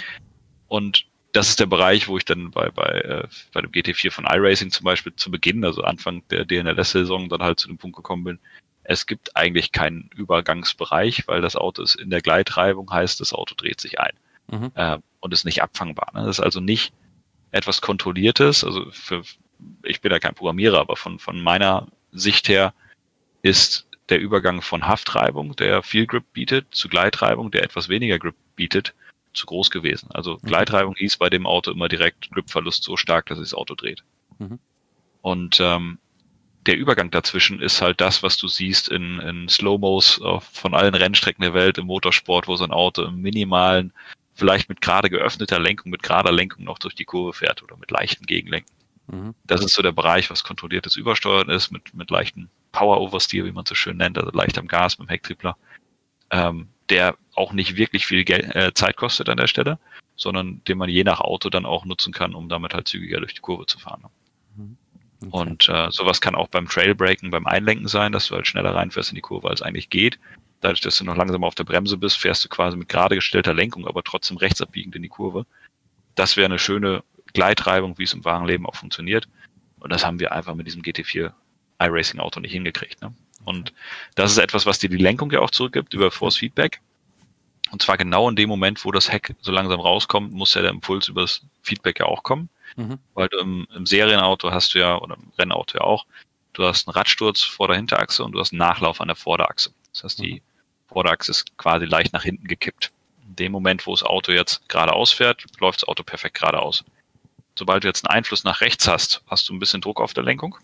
S3: Und das ist der Bereich, wo ich dann bei dem GT4 von iRacing zum Beispiel zu Beginn, also Anfang der DNLS-Saison, dann halt zu dem Punkt gekommen bin, es gibt eigentlich keinen Übergangsbereich, weil das Auto ist in der Gleitreibung, heißt, das Auto dreht sich ein und ist nicht abfangbar. Ne? Das ist also nicht etwas Kontrolliertes, also ich bin ja kein Programmierer, aber von meiner Sicht her ist der Übergang von Haftreibung, der viel Grip bietet, zu Gleitreibung, der etwas weniger Grip bietet, zu groß gewesen. Also Gleitreibung hieß bei dem Auto immer direkt Gripverlust so stark, dass sich das Auto dreht. Und der Übergang dazwischen ist halt das, was du siehst in Slow-Mos von allen Rennstrecken der Welt im Motorsport, wo so ein Auto im minimalen, vielleicht mit gerade geöffneter Lenkung, mit gerader Lenkung noch durch die Kurve fährt oder mit leichten Gegenlenken. Das ist so der Bereich, was kontrolliertes Übersteuern ist, mit leichten Power-Oversteer, wie man so schön nennt, also leicht am Gas mit dem Hecktriebler, der auch nicht wirklich viel Zeit kostet an der Stelle, sondern den man je nach Auto dann auch nutzen kann, um damit halt zügiger durch die Kurve zu fahren. Okay. Und sowas kann auch beim Trailbraken, beim Einlenken sein, dass du halt schneller reinfährst in die Kurve, als eigentlich geht. Dadurch, dass du noch langsamer auf der Bremse bist, fährst du quasi mit gerade gestellter Lenkung, aber trotzdem rechts abbiegend in die Kurve. Das wäre eine schöne Gleitreibung, wie es im wahren Leben auch funktioniert. Und das haben wir einfach mit diesem GT4 iRacing Auto nicht hingekriegt. Ne? Und das ist etwas, was dir die Lenkung ja auch zurückgibt über Force Feedback. Und zwar genau in dem Moment, wo das Heck so langsam rauskommt, muss ja der Impuls über das Feedback ja auch kommen. Weil du im Serienauto hast du ja, oder im Rennauto ja auch, du hast einen Radsturz vor der Hinterachse und du hast einen Nachlauf an der Vorderachse. Das heißt, die Vorderachse ist quasi leicht nach hinten gekippt. In dem Moment, wo das Auto jetzt geradeaus fährt, läuft das Auto perfekt geradeaus. Sobald du jetzt einen Einfluss nach rechts hast, hast du ein bisschen Druck auf der Lenkung.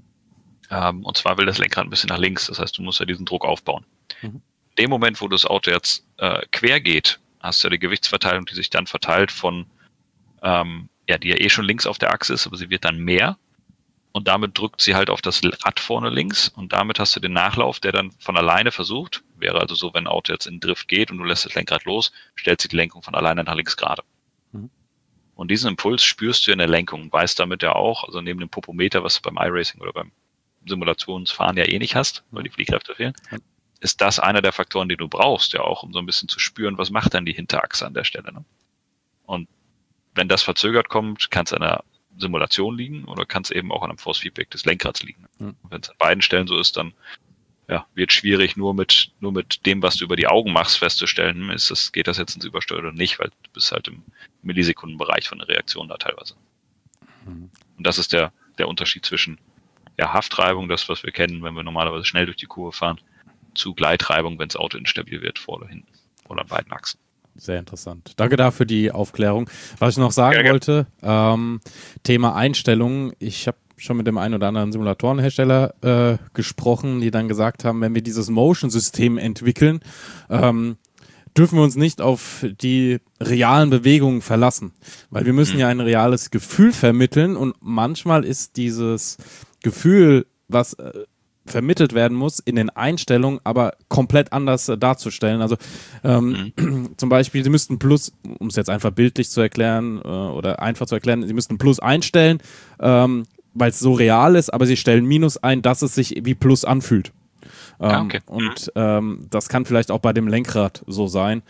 S3: Und zwar will das Lenkrad ein bisschen nach links. Das heißt, du musst ja diesen Druck aufbauen. In dem Moment, wo das Auto jetzt quer geht, hast du ja die Gewichtsverteilung, die sich dann verteilt von, die ja schon links auf der Achse ist, aber sie wird dann mehr. und damit drückt sie halt auf das Rad vorne links und damit hast du den Nachlauf, der dann von alleine versucht. Wäre also so, wenn ein Auto jetzt in Drift geht und du lässt das Lenkrad los, stellt sie die Lenkung von alleine nach links gerade. Und diesen Impuls spürst du in der Lenkung, weißt damit ja auch, also neben dem Popometer, was du beim iRacing oder beim Simulationsfahren ja eh nicht hast, weil die Fliehkräfte fehlen, ist das einer der Faktoren, die du brauchst, ja auch, um so ein bisschen zu spüren, was macht dann die Hinterachse an der Stelle. Ne? Und wenn das verzögert kommt, kann es an der Simulation liegen oder kann es eben auch an einem Force-Feedback des Lenkrads liegen. Wenn es an beiden Stellen so ist, dann wird schwierig, nur mit dem, was du über die Augen machst, festzustellen, geht das jetzt ins Übersteuer oder nicht, weil du bist halt im Millisekundenbereich von der Reaktion da teilweise. Und das ist der Unterschied zwischen Haftreibung, das, was wir kennen, wenn wir normalerweise schnell durch die Kurve fahren, zu Gleitreibung, wenn das Auto instabil wird, vor oder hinten oder an beiden Achsen.
S1: Sehr interessant. Danke dafür die Aufklärung. Was ich noch sagen wollte, Thema Einstellungen. Ich habe schon mit dem einen oder anderen Simulatorenhersteller gesprochen, die dann gesagt haben, wenn wir dieses Motion-System entwickeln, dürfen wir uns nicht auf die realen Bewegungen verlassen. Weil wir müssen ja ein reales Gefühl vermitteln und manchmal ist dieses Gefühl, was vermittelt werden muss, in den Einstellungen aber komplett anders darzustellen. Also zum Beispiel, Sie müssten Plus, um es jetzt einfach bildlich zu erklären oder einfach zu erklären, Sie müssten Plus einstellen, weil es so real ist, aber Sie stellen Minus ein, dass es sich wie Plus anfühlt. Und das kann vielleicht auch bei dem Lenkrad so sein.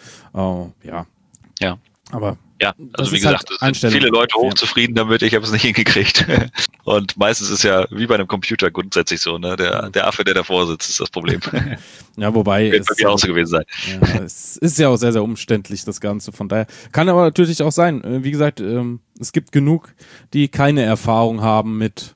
S1: Aber
S3: also wie gesagt, es sind viele Leute hochzufrieden damit, ich habe es nicht hingekriegt. Und meistens ist ja wie bei einem Computer grundsätzlich so, ne? Der Affe, der davor sitzt, ist das Problem.
S1: Ja, wobei
S3: wird bei mir auch so gewesen sein.
S1: Ja, es ist ja auch sehr, sehr umständlich, das Ganze. Von daher kann aber natürlich auch sein. Wie gesagt, es gibt genug, die keine Erfahrung haben mit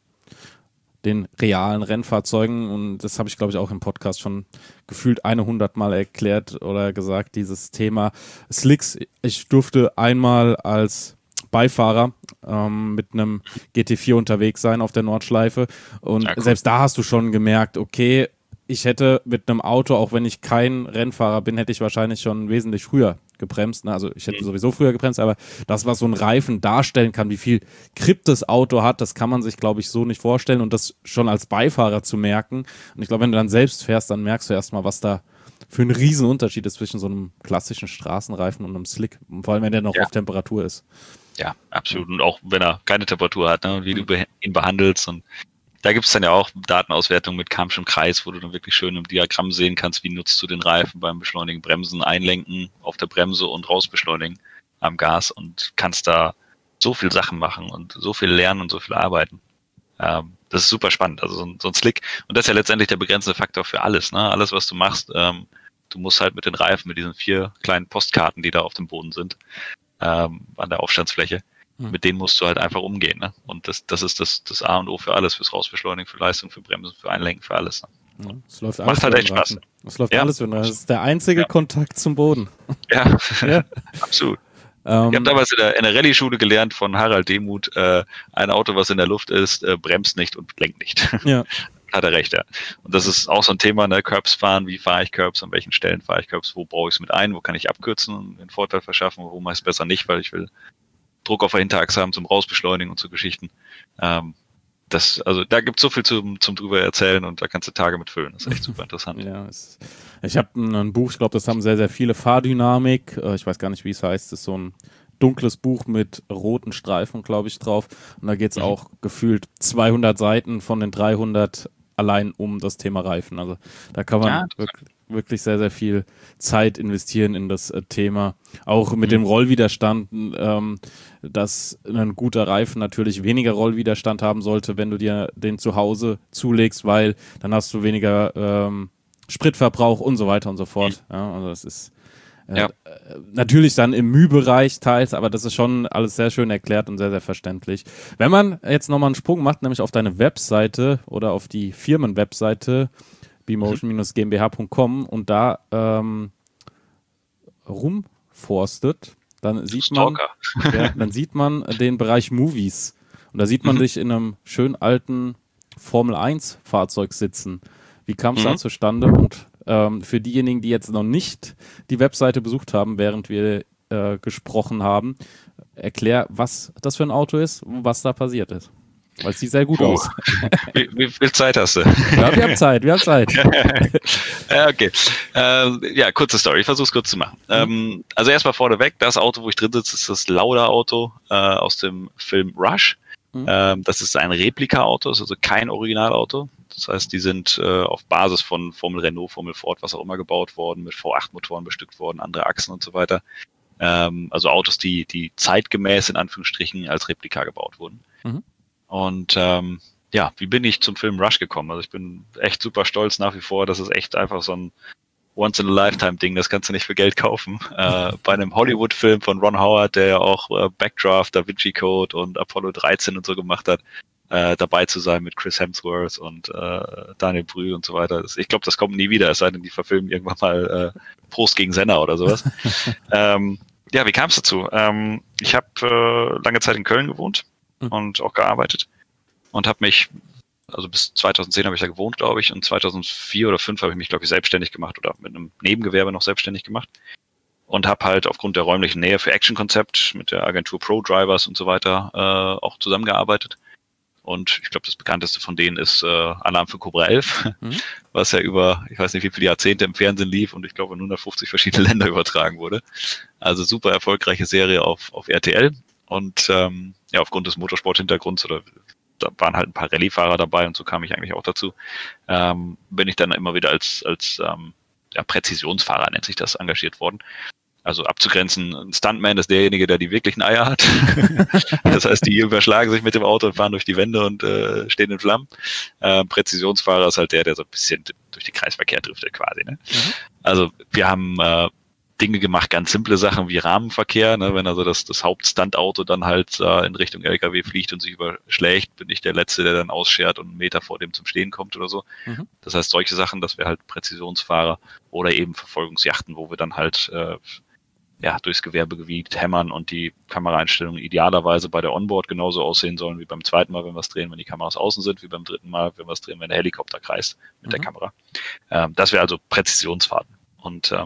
S1: den realen Rennfahrzeugen und das habe ich, glaube ich, auch im Podcast schon gefühlt 100 Mal erklärt oder gesagt, dieses Thema Slicks. Ich durfte einmal als Beifahrer mit einem GT4 unterwegs sein auf der Nordschleife und selbst da hast du schon gemerkt, okay, ich hätte mit einem Auto, auch wenn ich kein Rennfahrer bin, hätte ich wahrscheinlich schon wesentlich früher gebremst. Ne? Also ich hätte sowieso früher gebremst, aber das, was so ein Reifen darstellen kann, wie viel Grip das Auto hat, das kann man sich, glaube ich, so nicht vorstellen und das schon als Beifahrer zu merken. Und ich glaube, wenn du dann selbst fährst, dann merkst du erstmal, was da für ein Riesenunterschied ist zwischen so einem klassischen Straßenreifen und einem Slick. Und vor allem, wenn der noch auf Temperatur ist.
S3: Ja, absolut. Und auch wenn er keine Temperatur hat, ne? Und wie du ihn behandelst und da gibt es dann ja auch Datenauswertung mit Karmschem Kreis, wo du dann wirklich schön im Diagramm sehen kannst, wie nutzt du den Reifen beim Beschleunigen, Bremsen, Einlenken auf der Bremse und rausbeschleunigen am Gas und kannst da so viel Sachen machen und so viel lernen und so viel arbeiten. Das ist super spannend. Also so ein Slick. Und das ist ja letztendlich der begrenzende Faktor für alles. Ne? Alles, was du machst, du musst halt mit den Reifen, mit diesen 4 kleinen Postkarten, die da auf dem Boden sind, an der Aufstandsfläche, mit denen musst du halt einfach umgehen. Ne? Und das ist das A und O für alles, fürs Rausbeschleunigen, für Leistung, für Bremsen, für Einlenken, für alles. Ne?
S1: Ja, es läuft
S3: macht halt echt Spaß.
S1: Es läuft alles, wenn das ist der einzige Kontakt zum Boden.
S3: Ja, absolut. Ich habe damals in der Rallye-Schule gelernt von Harald Demuth, ein Auto, was in der Luft ist, bremst nicht und lenkt nicht.
S1: Ja.
S3: Hat er recht, ja. Und das ist auch so ein Thema, ne? Curbs fahren, wie fahre ich Curbs, an welchen Stellen fahre ich Curbs, wo baue ich es mit ein, wo kann ich abkürzen und den Vorteil verschaffen, wo mache ich es besser nicht, weil ich will Druck auf der Hinterachse haben zum Rausbeschleunigen und so Geschichten. Also da gibt es so viel zum drüber erzählen und da kannst du Tage mit füllen. Das ist echt super interessant.
S1: Ja, ich habe ein Buch, ich glaube, das haben sehr, sehr viele, Fahrdynamik. Ich weiß gar nicht, wie es heißt. Das ist so ein dunkles Buch mit roten Streifen, glaube ich, drauf. Und da geht es auch gefühlt 200 Seiten von den 300 allein um das Thema Reifen. Also da kann man wirklich sehr, sehr viel Zeit investieren in das Thema. Auch mit dem Rollwiderstand, dass ein guter Reifen natürlich weniger Rollwiderstand haben sollte, wenn du dir den zu Hause zulegst, weil dann hast du weniger Spritverbrauch und so weiter und so fort. Ja, also das ist natürlich dann im Mühbereich teils, aber das ist schon alles sehr schön erklärt und sehr, sehr verständlich. Wenn man jetzt nochmal einen Sprung macht, nämlich auf deine Webseite oder auf die Firmenwebseite bmotion-gmbh.com und da rumforstet, dann sieht man den Bereich Movies und da sieht man dich in einem schön alten Formel-1-Fahrzeug sitzen. Wie kam es da zustande? Und für diejenigen, die jetzt noch nicht die Webseite besucht haben, während wir gesprochen haben, erklär, was das für ein Auto ist und was da passiert ist. Weil es sieht sehr gut aus.
S3: Wie viel Zeit hast du?
S1: Ja, wir haben Zeit.
S3: Okay. Ja, kurze Story. Ich versuche es kurz zu machen. Also erstmal vorneweg, das Auto, wo ich drin sitze, ist das Lauda-Auto aus dem Film Rush. Das ist ein Replika-Auto, ist also kein Originalauto. Das heißt, die sind auf Basis von Formel Renault, Formel Ford, was auch immer gebaut worden, mit V8-Motoren bestückt worden, andere Achsen und so weiter. Also Autos, die zeitgemäß in Anführungsstrichen als Replika gebaut wurden. Und ja, wie bin ich zum Film Rush gekommen? Also ich bin echt super stolz nach wie vor. Das ist echt einfach so ein Once-in-a-Lifetime-Ding, das kannst du nicht für Geld kaufen. Bei einem Hollywood-Film von Ron Howard, der ja auch Backdraft, Da Vinci Code und Apollo 13 und so gemacht hat, dabei zu sein mit Chris Hemsworth und Daniel Brühl und so weiter. Ich glaube, das kommt nie wieder, es sei denn, die verfilmen irgendwann mal Prost gegen Senna oder sowas. Ja, wie kam es dazu? Ich habe lange Zeit in Köln gewohnt und auch gearbeitet und habe mich, also bis 2010 habe ich da gewohnt, glaube ich, und 2004 oder 2005 habe ich mich, glaube ich, selbstständig gemacht oder mit einem Nebengewerbe noch selbstständig gemacht und habe halt aufgrund der räumlichen Nähe für Action Concept mit der Agentur Pro Drivers und so weiter auch zusammengearbeitet. Und ich glaube, das bekannteste von denen ist Alarm für Cobra 11, was ja über, ich weiß nicht wie viele Jahrzehnte im Fernsehen lief und ich glaube in 150 verschiedene Länder übertragen wurde. Also super erfolgreiche Serie auf RTL. Und ja, aufgrund des Motorsport-Hintergrunds oder da waren halt ein paar Rallye-Fahrer dabei und so kam ich eigentlich auch dazu, bin ich dann immer wieder als ja, Präzisionsfahrer, nennt sich das, engagiert worden. Also abzugrenzen, ein Stuntman ist derjenige, der die wirklichen Eier hat. Das heißt, die überschlagen sich mit dem Auto und fahren durch die Wände und stehen in Flammen. Präzisionsfahrer ist halt der so ein bisschen durch den Kreisverkehr driftet quasi. Ne? Also wir haben Dinge gemacht, ganz simple Sachen wie Rahmenverkehr. Ne? Wenn also das Hauptstuntauto dann halt in Richtung LKW fliegt und sich überschlägt, bin ich der Letzte, der dann ausschert und einen Meter vor dem zum Stehen kommt oder so. Das heißt, solche Sachen, dass wir halt Präzisionsfahrer oder eben Verfolgungsjachten, wo wir dann halt ja, durchs Gewerbegebiet hämmern und die Kameraeinstellungen idealerweise bei der Onboard genauso aussehen sollen wie beim zweiten Mal, wenn wir es drehen, wenn die Kameras außen sind, wie beim dritten Mal, wenn wir es drehen, wenn der Helikopter kreist mit der Kamera. Das wäre also Präzisionsfahrten. Und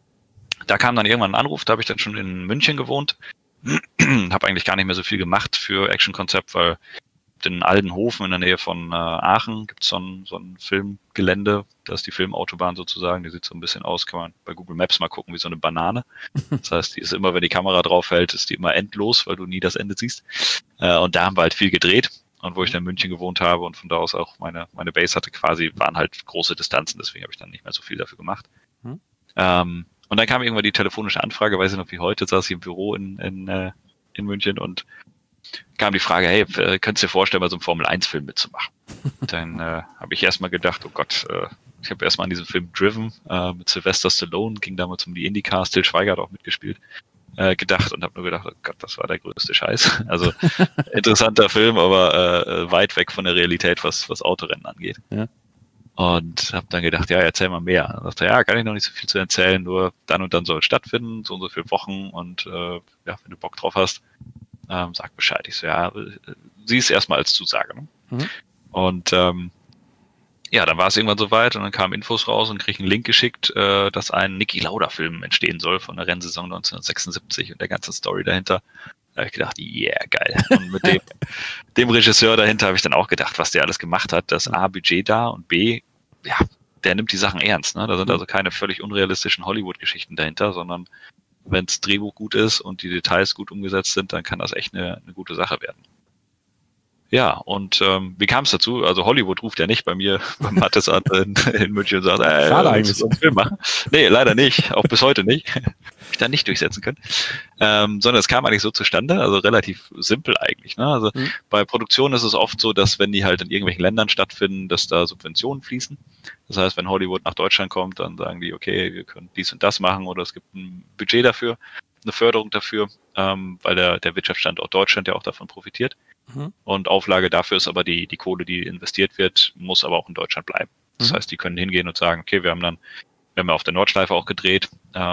S3: da kam dann irgendwann ein Anruf, da habe ich dann schon in München gewohnt, habe eigentlich gar nicht mehr so viel gemacht für Action Concept, weil in Aldenhofen in der Nähe von Aachen gibt es so ein Filmgelände, da ist die Filmautobahn sozusagen, die sieht so ein bisschen aus, kann man bei Google Maps mal gucken, wie so eine Banane. Das heißt, die ist immer, wenn die Kamera drauf hält, ist die immer endlos, weil du nie das Ende siehst. Und da haben wir halt viel gedreht. Und wo ich dann in München gewohnt habe und von da aus auch meine Base hatte quasi, waren halt große Distanzen, deswegen habe ich dann nicht mehr so viel dafür gemacht. Und dann kam irgendwann die telefonische Anfrage, weiß ich noch wie heute, saß ich im Büro in München und kam die Frage, hey, könntest du dir vorstellen, bei so einem Formel-1-Film mitzumachen? Dann habe ich erstmal gedacht, oh Gott, ich habe erstmal an diesem Film Driven mit Sylvester Stallone, ging damals um die IndyCar, Till Schweiger hat auch mitgespielt, gedacht und habe nur gedacht, oh Gott, das war der größte Scheiß. Also interessanter Film, aber weit weg von der Realität, was Autorennen angeht. Ja. Und habe dann gedacht, ja, erzähl mal mehr. Und dachte, ja, kann ich noch nicht so viel zu erzählen, nur dann und dann soll es stattfinden, so und so viele Wochen und ja, wenn du Bock drauf hast, sag Bescheid. Ich so, ja, sieh es erstmal als Zusage. Ne? Und ja, dann war es irgendwann soweit und dann kamen Infos raus und krieg einen Link geschickt, dass ein Niki Lauda-Film entstehen soll von der Rennsaison 1976 und der ganzen Story dahinter. Da habe ich gedacht, yeah, geil. Und mit dem Regisseur dahinter habe ich dann auch gedacht, was der alles gemacht hat. Das A, Budget da und B, ja, der nimmt die Sachen ernst. Ne? Da sind also keine völlig unrealistischen Hollywood-Geschichten dahinter, sondern wenn das Drehbuch gut ist und die Details gut umgesetzt sind, dann kann das echt eine gute Sache werden. Ja, und wie kam es dazu? Also Hollywood ruft ja nicht bei mir, beim Mattes an in München und sagt,
S1: schade eigentlich.
S3: So einen Film machen. Nee, leider nicht, auch bis heute nicht. Ich dann nicht durchsetzen können. Sondern es kam eigentlich so zustande, also relativ simpel eigentlich. Ne? Also bei Produktionen ist es oft so, dass wenn die halt in irgendwelchen Ländern stattfinden, dass da Subventionen fließen. Das heißt, wenn Hollywood nach Deutschland kommt, dann sagen die, okay, wir können dies und das machen oder es gibt ein Budget dafür, eine Förderung dafür, weil der Wirtschaftsstandort Deutschland ja auch davon profitiert. Und Auflage dafür ist aber die Kohle, die investiert wird, muss aber auch in Deutschland bleiben. Das heißt, die können hingehen und sagen, okay, wir haben auf der Nordschleife auch gedreht,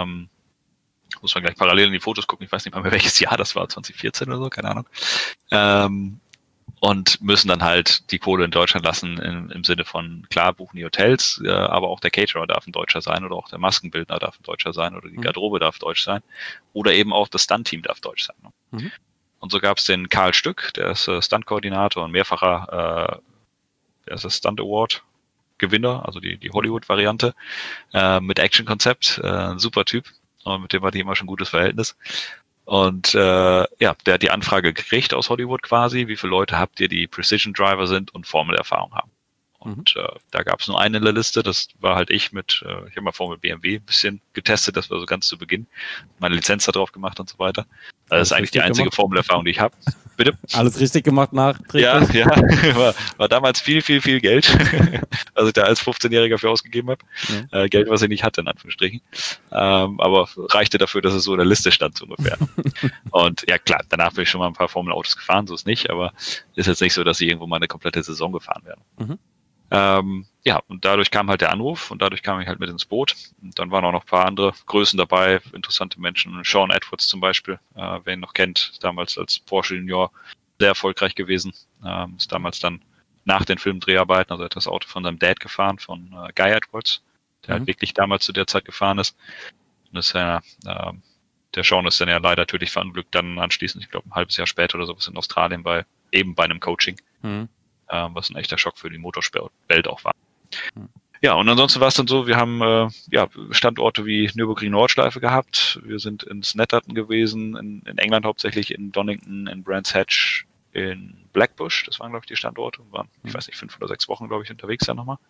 S3: muss man gleich parallel in die Fotos gucken, ich weiß nicht mal mehr welches Jahr das war, 2014 oder so, keine Ahnung. Und müssen dann halt die Kohle in Deutschland lassen im Sinne von, klar, buchen die Hotels, aber auch der Caterer darf ein Deutscher sein oder auch der Maskenbildner darf ein Deutscher sein oder die Garderobe darf deutsch sein oder eben auch das Stunt-Team darf deutsch sein. Ne? Und so gab es den Karl Stück, der ist Stunt-Koordinator und mehrfacher der ist Stunt Award Gewinner, also die Hollywood-Variante, mit Action-Konzept, super Typ. Und mit dem hatte ich immer schon ein gutes Verhältnis. Und der hat die Anfrage gekriegt aus Hollywood quasi, wie viele Leute habt ihr, die Precision Driver sind und Formelerfahrung haben. Und da gab es nur einen in der Liste, das war halt ich mit, ich habe mal Formel BMW ein bisschen getestet, das war so ganz zu Beginn, meine Lizenz da drauf gemacht und so weiter. Also das ist eigentlich die einzige Formelerfahrung, die ich habe. Bitte?
S1: Alles richtig gemacht nachträglich?
S3: Ja, war damals viel Geld, was ich da als 15-Jähriger für ausgegeben habe. Ja. Geld, was ich nicht hatte, in Anführungsstrichen. Aber reichte dafür, dass es so in der Liste stand, so ungefähr. Und ja, klar, danach bin ich schon mal ein paar Formel-Autos gefahren, so ist nicht, aber ist jetzt nicht so, dass ich irgendwo mal eine komplette Saison gefahren werde. Und dadurch kam halt der Anruf und dadurch kam ich halt mit ins Boot. Und dann waren auch noch ein paar andere Größen dabei, interessante Menschen. Sean Edwards zum Beispiel, wer ihn noch kennt, damals als Porsche Junior sehr erfolgreich gewesen. Ist damals dann nach den Filmdreharbeiten, also hat das Auto von seinem Dad gefahren, von Guy Edwards, der halt wirklich damals zu der Zeit gefahren ist. Und das ist ja, der Sean ist dann ja leider tödlich verunglückt, dann anschließend, ich glaube ein halbes Jahr später oder sowas in Australien bei einem Coaching. Was ein echter Schock für die Motorsport-Welt auch war. Ja, und ansonsten war es dann so, wir haben Standorte wie Nürburgring Nordschleife gehabt, wir sind in Snetterton gewesen, in England hauptsächlich, in Donington, in Brands Hatch, in Blackbush, das waren, glaube ich, die Standorte, waren, ich weiß nicht, 5 oder 6 Wochen, glaube ich, unterwegs dann nochmal.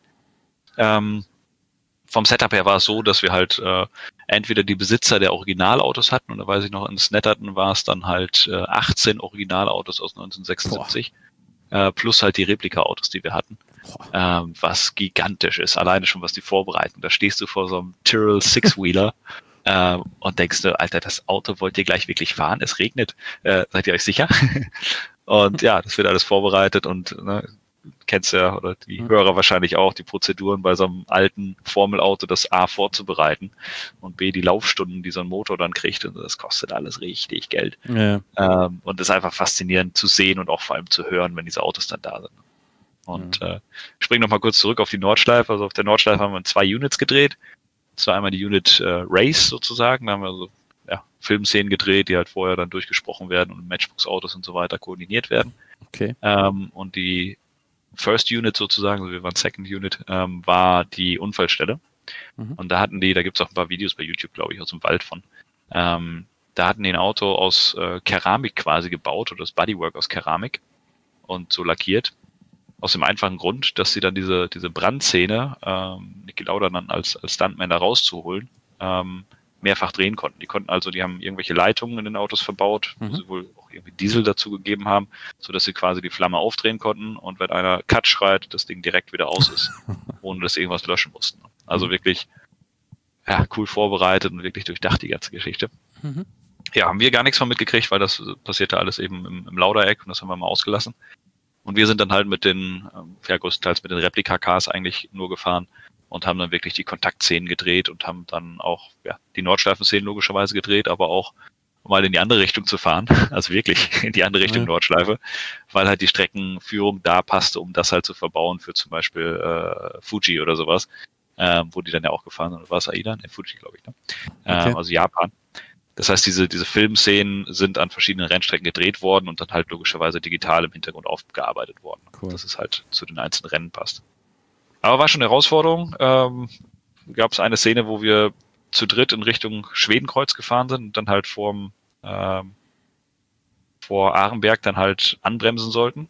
S3: Vom Setup her war es so, dass wir halt entweder die Besitzer der Originalautos hatten, und da weiß ich noch, in Snetterton war es dann halt 18 Originalautos aus 1976. Plus halt die Replika-Autos, die wir hatten, was gigantisch ist, alleine schon was die vorbereiten. Da stehst du vor so einem Tyrrell Six-Wheeler und denkst du, Alter, das Auto wollt ihr gleich wirklich fahren? Es regnet, seid ihr euch sicher? Und ja, das wird alles vorbereitet und kennst ja, oder die Hörer wahrscheinlich auch, die Prozeduren bei so einem alten Formelauto, das A vorzubereiten und B die Laufstunden, die so ein Motor dann kriegt, und das kostet alles richtig Geld. Ja. Und das ist einfach faszinierend zu sehen und auch vor allem zu hören, wenn diese Autos dann da sind. Und ich springe nochmal kurz zurück auf die Nordschleife. Also auf der Nordschleife haben wir 2 Units gedreht. Das war einmal die Unit Race sozusagen, da haben wir so Filmszenen gedreht, die halt vorher dann durchgesprochen werden und Matchbox-Autos und so weiter koordiniert werden.
S1: Okay.
S3: Und die First Unit sozusagen, also wir waren Second Unit, war die Unfallstelle. Und da gibt es auch ein paar Videos bei YouTube, glaube ich, aus dem Wald von. Da hatten die ein Auto aus Keramik quasi gebaut, oder das Bodywork aus Keramik und so lackiert. Aus dem einfachen Grund, dass sie dann diese Brandszene, Niki Lauda dann als Stuntman da rauszuholen, mehrfach drehen konnten. Die haben irgendwelche Leitungen in den Autos verbaut, wo sie wohl auch irgendwie Diesel dazu gegeben haben, sodass sie quasi die Flamme aufdrehen konnten, und wenn einer Cut schreit, das Ding direkt wieder aus ist, ohne dass sie irgendwas löschen mussten. Also wirklich cool vorbereitet und wirklich durchdacht, die ganze Geschichte. Ja, haben wir gar nichts von mitgekriegt, weil das passierte alles eben im Lauda-Eck, und das haben wir mal ausgelassen. Und wir sind dann halt größtenteils mit den Replika-Cars eigentlich nur gefahren und haben dann wirklich die Kontaktszenen gedreht und haben dann auch die Nordschleifen-Szenen logischerweise gedreht, aber auch mal in die andere Richtung zu fahren, also wirklich in die andere Richtung Nordschleife, weil halt die Streckenführung da passte, um das halt zu verbauen für zum Beispiel Fuji oder sowas, wo die dann ja auch gefahren sind. War es AIDA? Ne, Fuji, glaube ich. Ne? Okay. Also Japan. Das heißt, diese Filmszenen sind an verschiedenen Rennstrecken gedreht worden und dann halt logischerweise digital im Hintergrund aufgearbeitet worden, dass es halt zu den einzelnen Rennen passt. Aber war schon eine Herausforderung. Gab es eine Szene, wo wir zu dritt in Richtung Schwedenkreuz gefahren sind und dann halt vor Arenberg dann halt anbremsen sollten.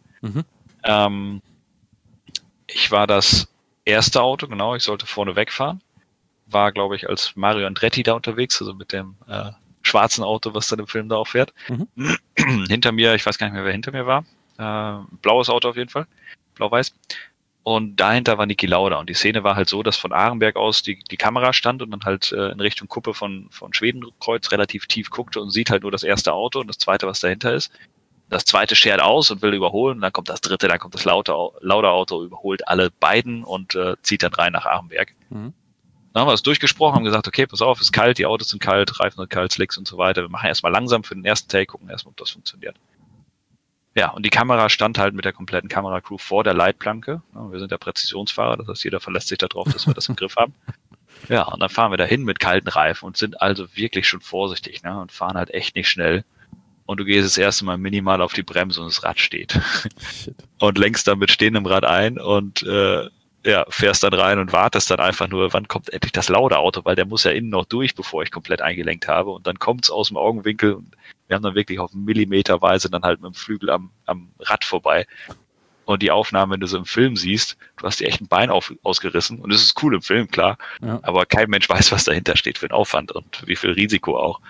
S3: Ich war das erste Auto, genau, ich sollte vorne wegfahren. War, glaube ich, als Mario Andretti da unterwegs, also mit dem schwarzen Auto, was dann im Film da auch fährt. Hinter mir, ich weiß gar nicht mehr, wer hinter mir war. Blaues Auto auf jeden Fall, blau-weiß. Und dahinter war Niki Lauda. Und die Szene war halt so, dass von Arenberg aus die Kamera stand und dann halt in Richtung Kuppe von Schwedenkreuz relativ tief guckte und sieht halt nur das erste Auto und das zweite, was dahinter ist. Das zweite schert aus und will überholen. Und dann kommt das dritte, dann kommt das Lauda-Auto, überholt alle beiden und zieht dann rein nach Arenberg. Dann haben wir das durchgesprochen, haben gesagt, okay, pass auf, ist kalt, die Autos sind kalt, Reifen sind kalt, Slicks und so weiter. Wir machen erstmal langsam für den ersten Take, gucken erstmal, ob das funktioniert. Ja, und die Kamera stand halt mit der kompletten Kameracrew vor der Leitplanke. Ja, wir sind ja Präzisionsfahrer, das heißt, jeder verlässt sich darauf, dass wir das im Griff haben. Ja, und dann fahren wir dahin mit kalten Reifen und sind also wirklich schon vorsichtig, ne, und fahren halt echt nicht schnell. und du gehst das erste Mal minimal auf die Bremse und das Rad steht.
S1: Shit.
S3: Und lenkst dann mit stehendem Rad ein und fährst dann rein und wartest dann einfach nur, wann kommt endlich das laute Auto, weil der muss ja innen noch durch, bevor ich komplett eingelenkt habe. Und dann kommt's aus dem Augenwinkel und wir haben dann wirklich auf Millimeterweise dann halt mit dem Flügel am Rad vorbei. Und die Aufnahme, wenn du so im Film siehst, du hast dir echt ein Bein ausgerissen. Und es ist cool im Film, klar. Ja. Aber kein Mensch weiß, was dahinter steht für einen Aufwand und wie viel Risiko auch.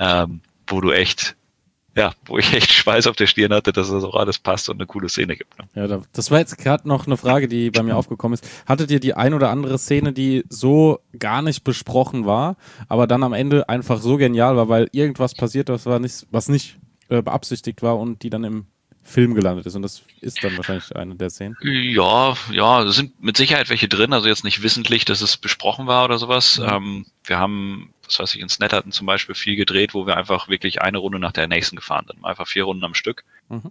S3: Wo ich echt Schweiß auf der Stirn hatte, dass das auch alles passt und eine coole Szene gibt. Ne?
S1: Ja, das war jetzt gerade noch eine Frage, die bei mir aufgekommen ist. Hattet ihr die ein oder andere Szene, die so gar nicht besprochen war, aber dann am Ende einfach so genial war, weil irgendwas passiert, was nicht beabsichtigt war und die dann im Film gelandet ist? Und das ist dann wahrscheinlich eine der Szenen.
S3: Ja, es sind mit Sicherheit welche drin, also jetzt nicht wissentlich, dass es besprochen war oder sowas. Wir haben, was weiß ich, in Snetterton zum Beispiel viel gedreht, wo wir einfach wirklich eine Runde nach der nächsten gefahren sind. Einfach 4 Runden am Stück.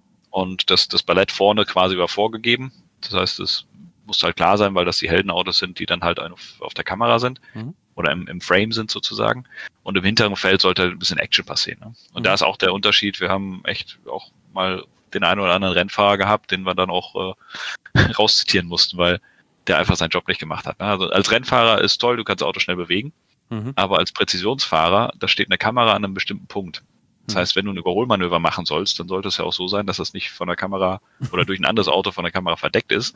S3: Und das Ballett vorne quasi war vorgegeben. Das heißt, es musste halt klar sein, weil das die Heldenautos sind, die dann halt auf der Kamera sind. Oder im Frame sind sozusagen. Und im hinteren Feld sollte halt ein bisschen Action passieren. Ne? Und da ist auch der Unterschied. Wir haben echt auch mal den einen oder anderen Rennfahrer gehabt, den wir dann auch rauszitieren mussten, weil der einfach seinen Job nicht gemacht hat. Ne? Also als Rennfahrer ist toll, du kannst das Auto schnell bewegen, aber als Präzisionsfahrer, da steht eine Kamera an einem bestimmten Punkt. Das heißt, wenn du ein Überholmanöver machen sollst, dann sollte es ja auch so sein, dass das nicht von der Kamera oder durch ein anderes Auto von der Kamera verdeckt ist,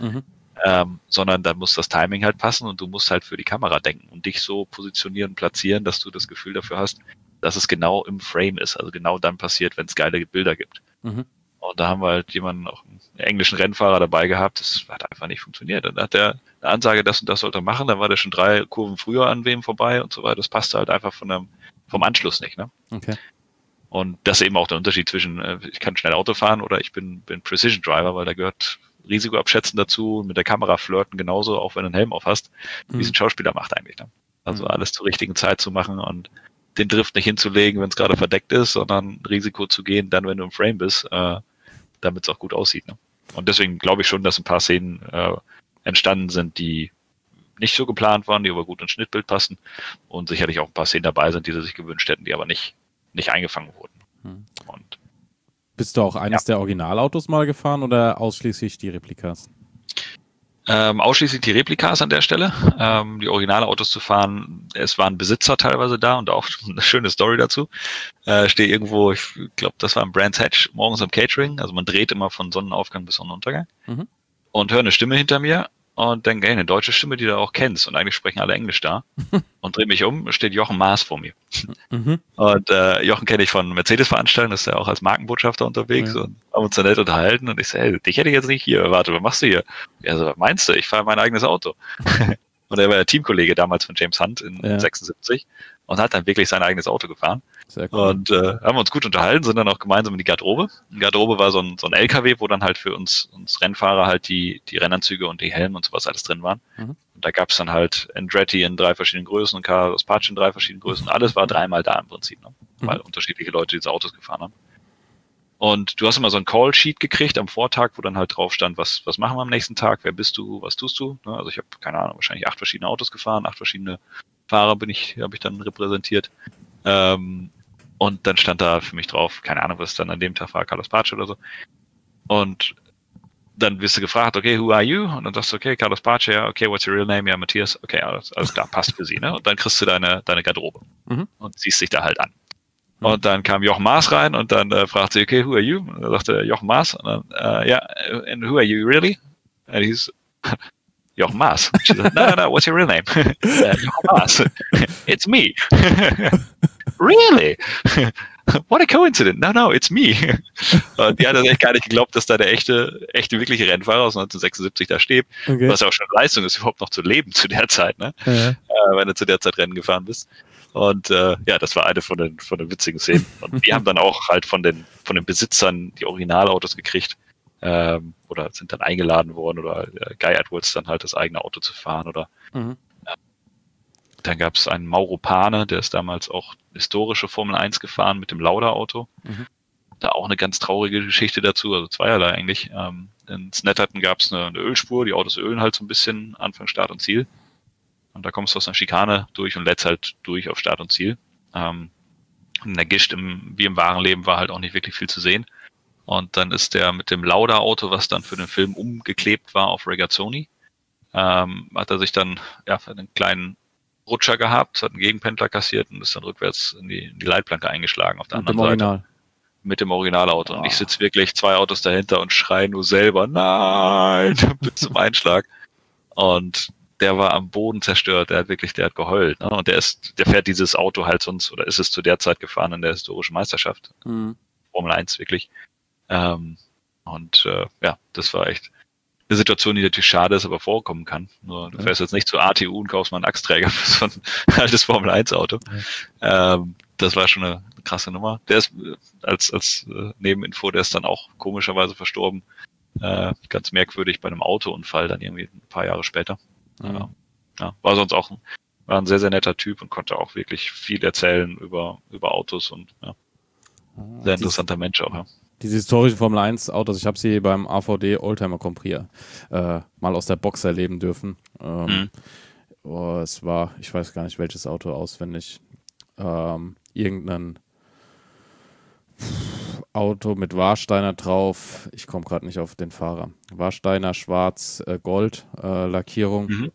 S3: sondern dann muss das Timing halt passen und du musst halt für die Kamera denken und dich so positionieren, platzieren, dass du das Gefühl dafür hast, dass es genau im Frame ist, also genau dann passiert, wenn es geile Bilder gibt. Und da haben wir halt jemanden, auch einen englischen Rennfahrer dabei gehabt, das hat einfach nicht funktioniert. Dann hat der eine Ansage, das und das sollte er machen, dann war der schon 3 Kurven früher an wem vorbei und so weiter. Das passte halt einfach vom Anschluss nicht. Ne?
S1: Okay.
S3: Und das ist eben auch der Unterschied zwischen, ich kann schnell Auto fahren oder ich bin Precision Driver, weil da gehört Risiko abschätzen dazu, mit der Kamera flirten genauso, auch wenn du einen Helm auf hast, wie es ein Schauspieler macht eigentlich. Ne? Also alles zur richtigen Zeit zu machen und den Drift nicht hinzulegen, wenn es gerade verdeckt ist, sondern Risiko zu gehen, dann wenn du im Frame bist, damit es auch gut aussieht. Ne? Und deswegen glaube ich schon, dass ein paar Szenen entstanden sind, die nicht so geplant waren, die aber gut ins Schnittbild passen und sicherlich auch ein paar Szenen dabei sind, die sie sich gewünscht hätten, die aber nicht eingefangen wurden. Und
S1: bist du auch eines der Originalautos mal gefahren oder ausschließlich die Replikas?
S3: Ausschließlich die Replikas an der Stelle. Die Originalautos zu fahren, es waren Besitzer teilweise da und auch eine schöne Story dazu. Stehe irgendwo, ich glaube, das war im Brands Hatch, morgens am Catering. Also man dreht immer von Sonnenaufgang bis Sonnenuntergang. Und höre eine Stimme hinter mir und denke, hey, eine deutsche Stimme, die du auch kennst. Und eigentlich sprechen alle Englisch da. Und drehe mich um, steht Jochen Maas vor mir. Und Jochen kenne ich von Mercedes-Veranstaltungen, ist ja auch als Markenbotschafter unterwegs und haben uns da nett unterhalten. Und ich so, hey, dich hätte ich jetzt nicht hier. Warte, was machst du hier? Ja, so, was meinst du? Ich fahre mein eigenes Auto. Und er war ja Teamkollege damals von James Hunt in 76 und hat dann wirklich sein eigenes Auto gefahren. Sehr cool. Und haben uns gut unterhalten, sind dann auch gemeinsam in die Garderobe. Die Garderobe war so ein LKW, wo dann halt für uns Rennfahrer halt die Rennanzüge und die Helme und sowas alles drin waren. Und da gab es dann halt Andretti in 3 verschiedenen Größen und Carlos Pace in 3 verschiedenen Größen. Alles war 3-mal da im Prinzip, ne? Weil unterschiedliche Leute diese Autos gefahren haben. Und du hast immer so ein Call-Sheet gekriegt am Vortag, wo dann halt drauf stand, was machen wir am nächsten Tag, wer bist du, was tust du? Also ich habe, keine Ahnung, wahrscheinlich 8 verschiedene Autos gefahren, 8 verschiedene Fahrer habe ich dann repräsentiert. Und dann stand da für mich drauf, keine Ahnung, was dann an dem Tag war, Carlos Pace oder so. Und dann wirst du gefragt, okay, who are you? Und dann sagst du, okay, Carlos Pace, ja, okay, what's your real name? Ja, Matthias, okay, alles klar, passt für sie, ne? Und dann kriegst du deine Garderobe und ziehst dich da halt an. Und dann kam Jochen Maas rein und dann fragt sie, okay, who are you? Und dann sagte Jochen Maas und dann, and who are you really? And he's Jochen Maas. She said, no, what's your real name? Jochen Maas. It's me. Really? What a coincidence. No, it's me. Und die hat das echt gar nicht geglaubt, dass da der echte, wirkliche Rennfahrer aus 1976 da steht. Okay. Was ja auch schon Leistung ist, überhaupt noch zu leben zu der Zeit, ne? Ja. Wenn du zu der Zeit Rennen gefahren bist. Und das war eine von den witzigen Szenen. Und die haben dann auch halt von den Besitzern die Originalautos gekriegt. Oder sind dann eingeladen worden oder Guy Edwards dann halt das eigene Auto zu fahren oder dann gab es einen Mauro Pane, der ist damals auch historische Formel 1 gefahren mit dem Lauda-Auto. Da auch eine ganz traurige Geschichte dazu, also zweierlei eigentlich. In Snetterton gab es eine Ölspur, die Autos ölen halt so ein bisschen Anfang Start und Ziel. Und da kommst du aus einer Schikane durch und lädst halt durch auf Start und Ziel. In der Gischt wie im wahren Leben war halt auch nicht wirklich viel zu sehen. Und dann ist der mit dem Lauda-Auto, was dann für den Film umgeklebt war auf Regazzoni, hat er sich dann einen kleinen Rutscher gehabt, hat einen Gegenpendler kassiert und ist dann rückwärts in die Leitplanke eingeschlagen auf der anderen Seite. Mit dem Originalauto. Und ich sitze wirklich 2 Autos dahinter und schreie nur selber, nein, bis zum Einschlag. Und der war am Boden zerstört, der hat geheult. Ne? Und der fährt dieses Auto halt sonst, oder ist es zu der Zeit gefahren in der historischen Meisterschaft. Formel 1 wirklich. Das war echt eine Situation, die natürlich schade ist, aber vorkommen kann. Nur du fährst jetzt nicht zur ATU und kaufst mal einen Achsträger für so ein altes Formel 1 Auto. Das war schon eine krasse Nummer. Der ist als Nebeninfo, der ist dann auch komischerweise verstorben. Ganz merkwürdig bei einem Autounfall, dann irgendwie ein paar Jahre später. War sonst auch war ein sehr, sehr netter Typ und konnte auch wirklich viel erzählen über Autos und sehr interessanter Mensch auch. Ja.
S1: Diese historischen Formel 1 Autos, ich habe sie beim AVD Oldtimer Grand Prix mal aus der Box erleben dürfen. Es war, ich weiß gar nicht welches Auto auswendig, irgendein Auto mit Warsteiner drauf, ich komme gerade nicht auf den Fahrer. Warsteiner, schwarz, Gold, Lackierung.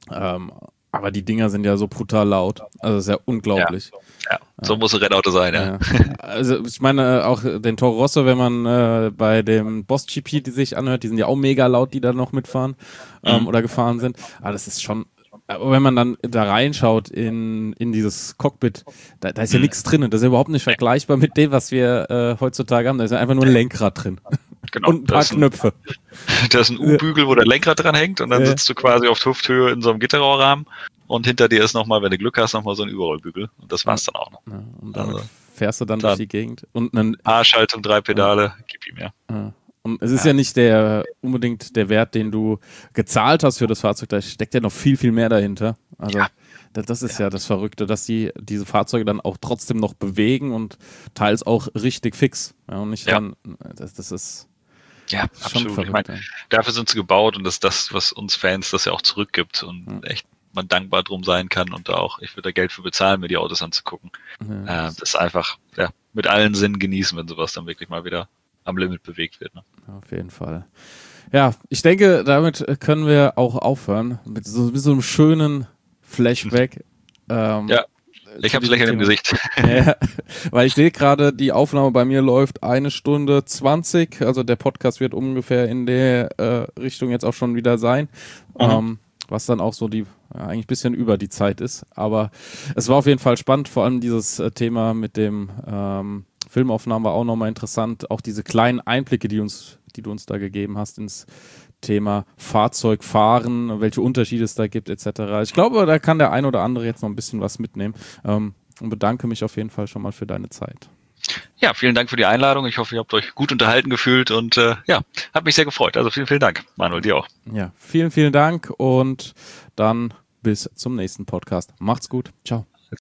S1: Aber die Dinger sind ja so brutal laut, also das ist ja unglaublich.
S3: So muss ein Rennauto sein, ja.
S1: Also ich meine auch den Toro Rosso, wenn man bei dem Boss GP die sich anhört, die sind ja auch mega laut, die da noch mitfahren oder gefahren sind. Aber das ist schon, wenn man dann da reinschaut in dieses Cockpit, da ist ja nichts drin. Das ist ja überhaupt nicht vergleichbar mit dem, was wir heutzutage haben. Da ist ja einfach nur ein Lenkrad drin.
S3: Genau,
S1: und ein paar Knöpfe.
S3: Da ist ein U-Bügel, wo der Lenkrad dran hängt und dann sitzt du quasi auf Hüfthöhe in so einem Gitterrohrrahmen und hinter dir ist nochmal, wenn du Glück hast, nochmal so ein Überrollbügel und das war's dann auch noch.
S1: Ja, und dann fährst du dann durch die Gegend. Und
S3: A-Schaltung, 3 Pedale, gib ihm mehr.
S1: Ja. Und es ist ja nicht unbedingt der Wert, den du gezahlt hast für das Fahrzeug, da steckt ja noch viel, viel mehr dahinter. Also das ist ja das Verrückte, dass diese Fahrzeuge dann auch trotzdem noch bewegen und teils auch richtig fix. Ja, und nicht dann, das ist
S3: schon absolut. Verrückt, ich meine, dafür sind sie gebaut und das ist das, was uns Fans das ja auch zurückgibt und echt man dankbar drum sein kann und ich würde da Geld für bezahlen, mir die Autos anzugucken. Das ist einfach mit allen Sinnen genießen, wenn sowas dann wirklich mal wieder am Limit bewegt wird. Ne?
S1: Auf jeden Fall. Ja, ich denke, damit können wir auch aufhören mit so einem schönen Flashback.
S3: Ich habe es lächeln im Gesicht.
S1: Ja, weil ich sehe gerade, die Aufnahme bei mir läuft 1 Stunde 20, also der Podcast wird ungefähr in der Richtung jetzt auch schon wieder sein, was dann auch so eigentlich ein bisschen über die Zeit ist, aber es war auf jeden Fall spannend, vor allem dieses Thema mit dem Filmaufnahmen war auch nochmal interessant, auch diese kleinen Einblicke, die du uns da gegeben hast ins Thema Fahrzeugfahren, welche Unterschiede es da gibt, etc. Ich glaube, da kann der ein oder andere jetzt noch ein bisschen was mitnehmen und bedanke mich auf jeden Fall schon mal für deine Zeit.
S3: Ja, vielen Dank für die Einladung. Ich hoffe, ihr habt euch gut unterhalten gefühlt und hat mich sehr gefreut. Also vielen, vielen Dank. Manuel, dir auch.
S1: Ja, vielen, vielen Dank und dann bis zum nächsten Podcast. Macht's gut. Ciao.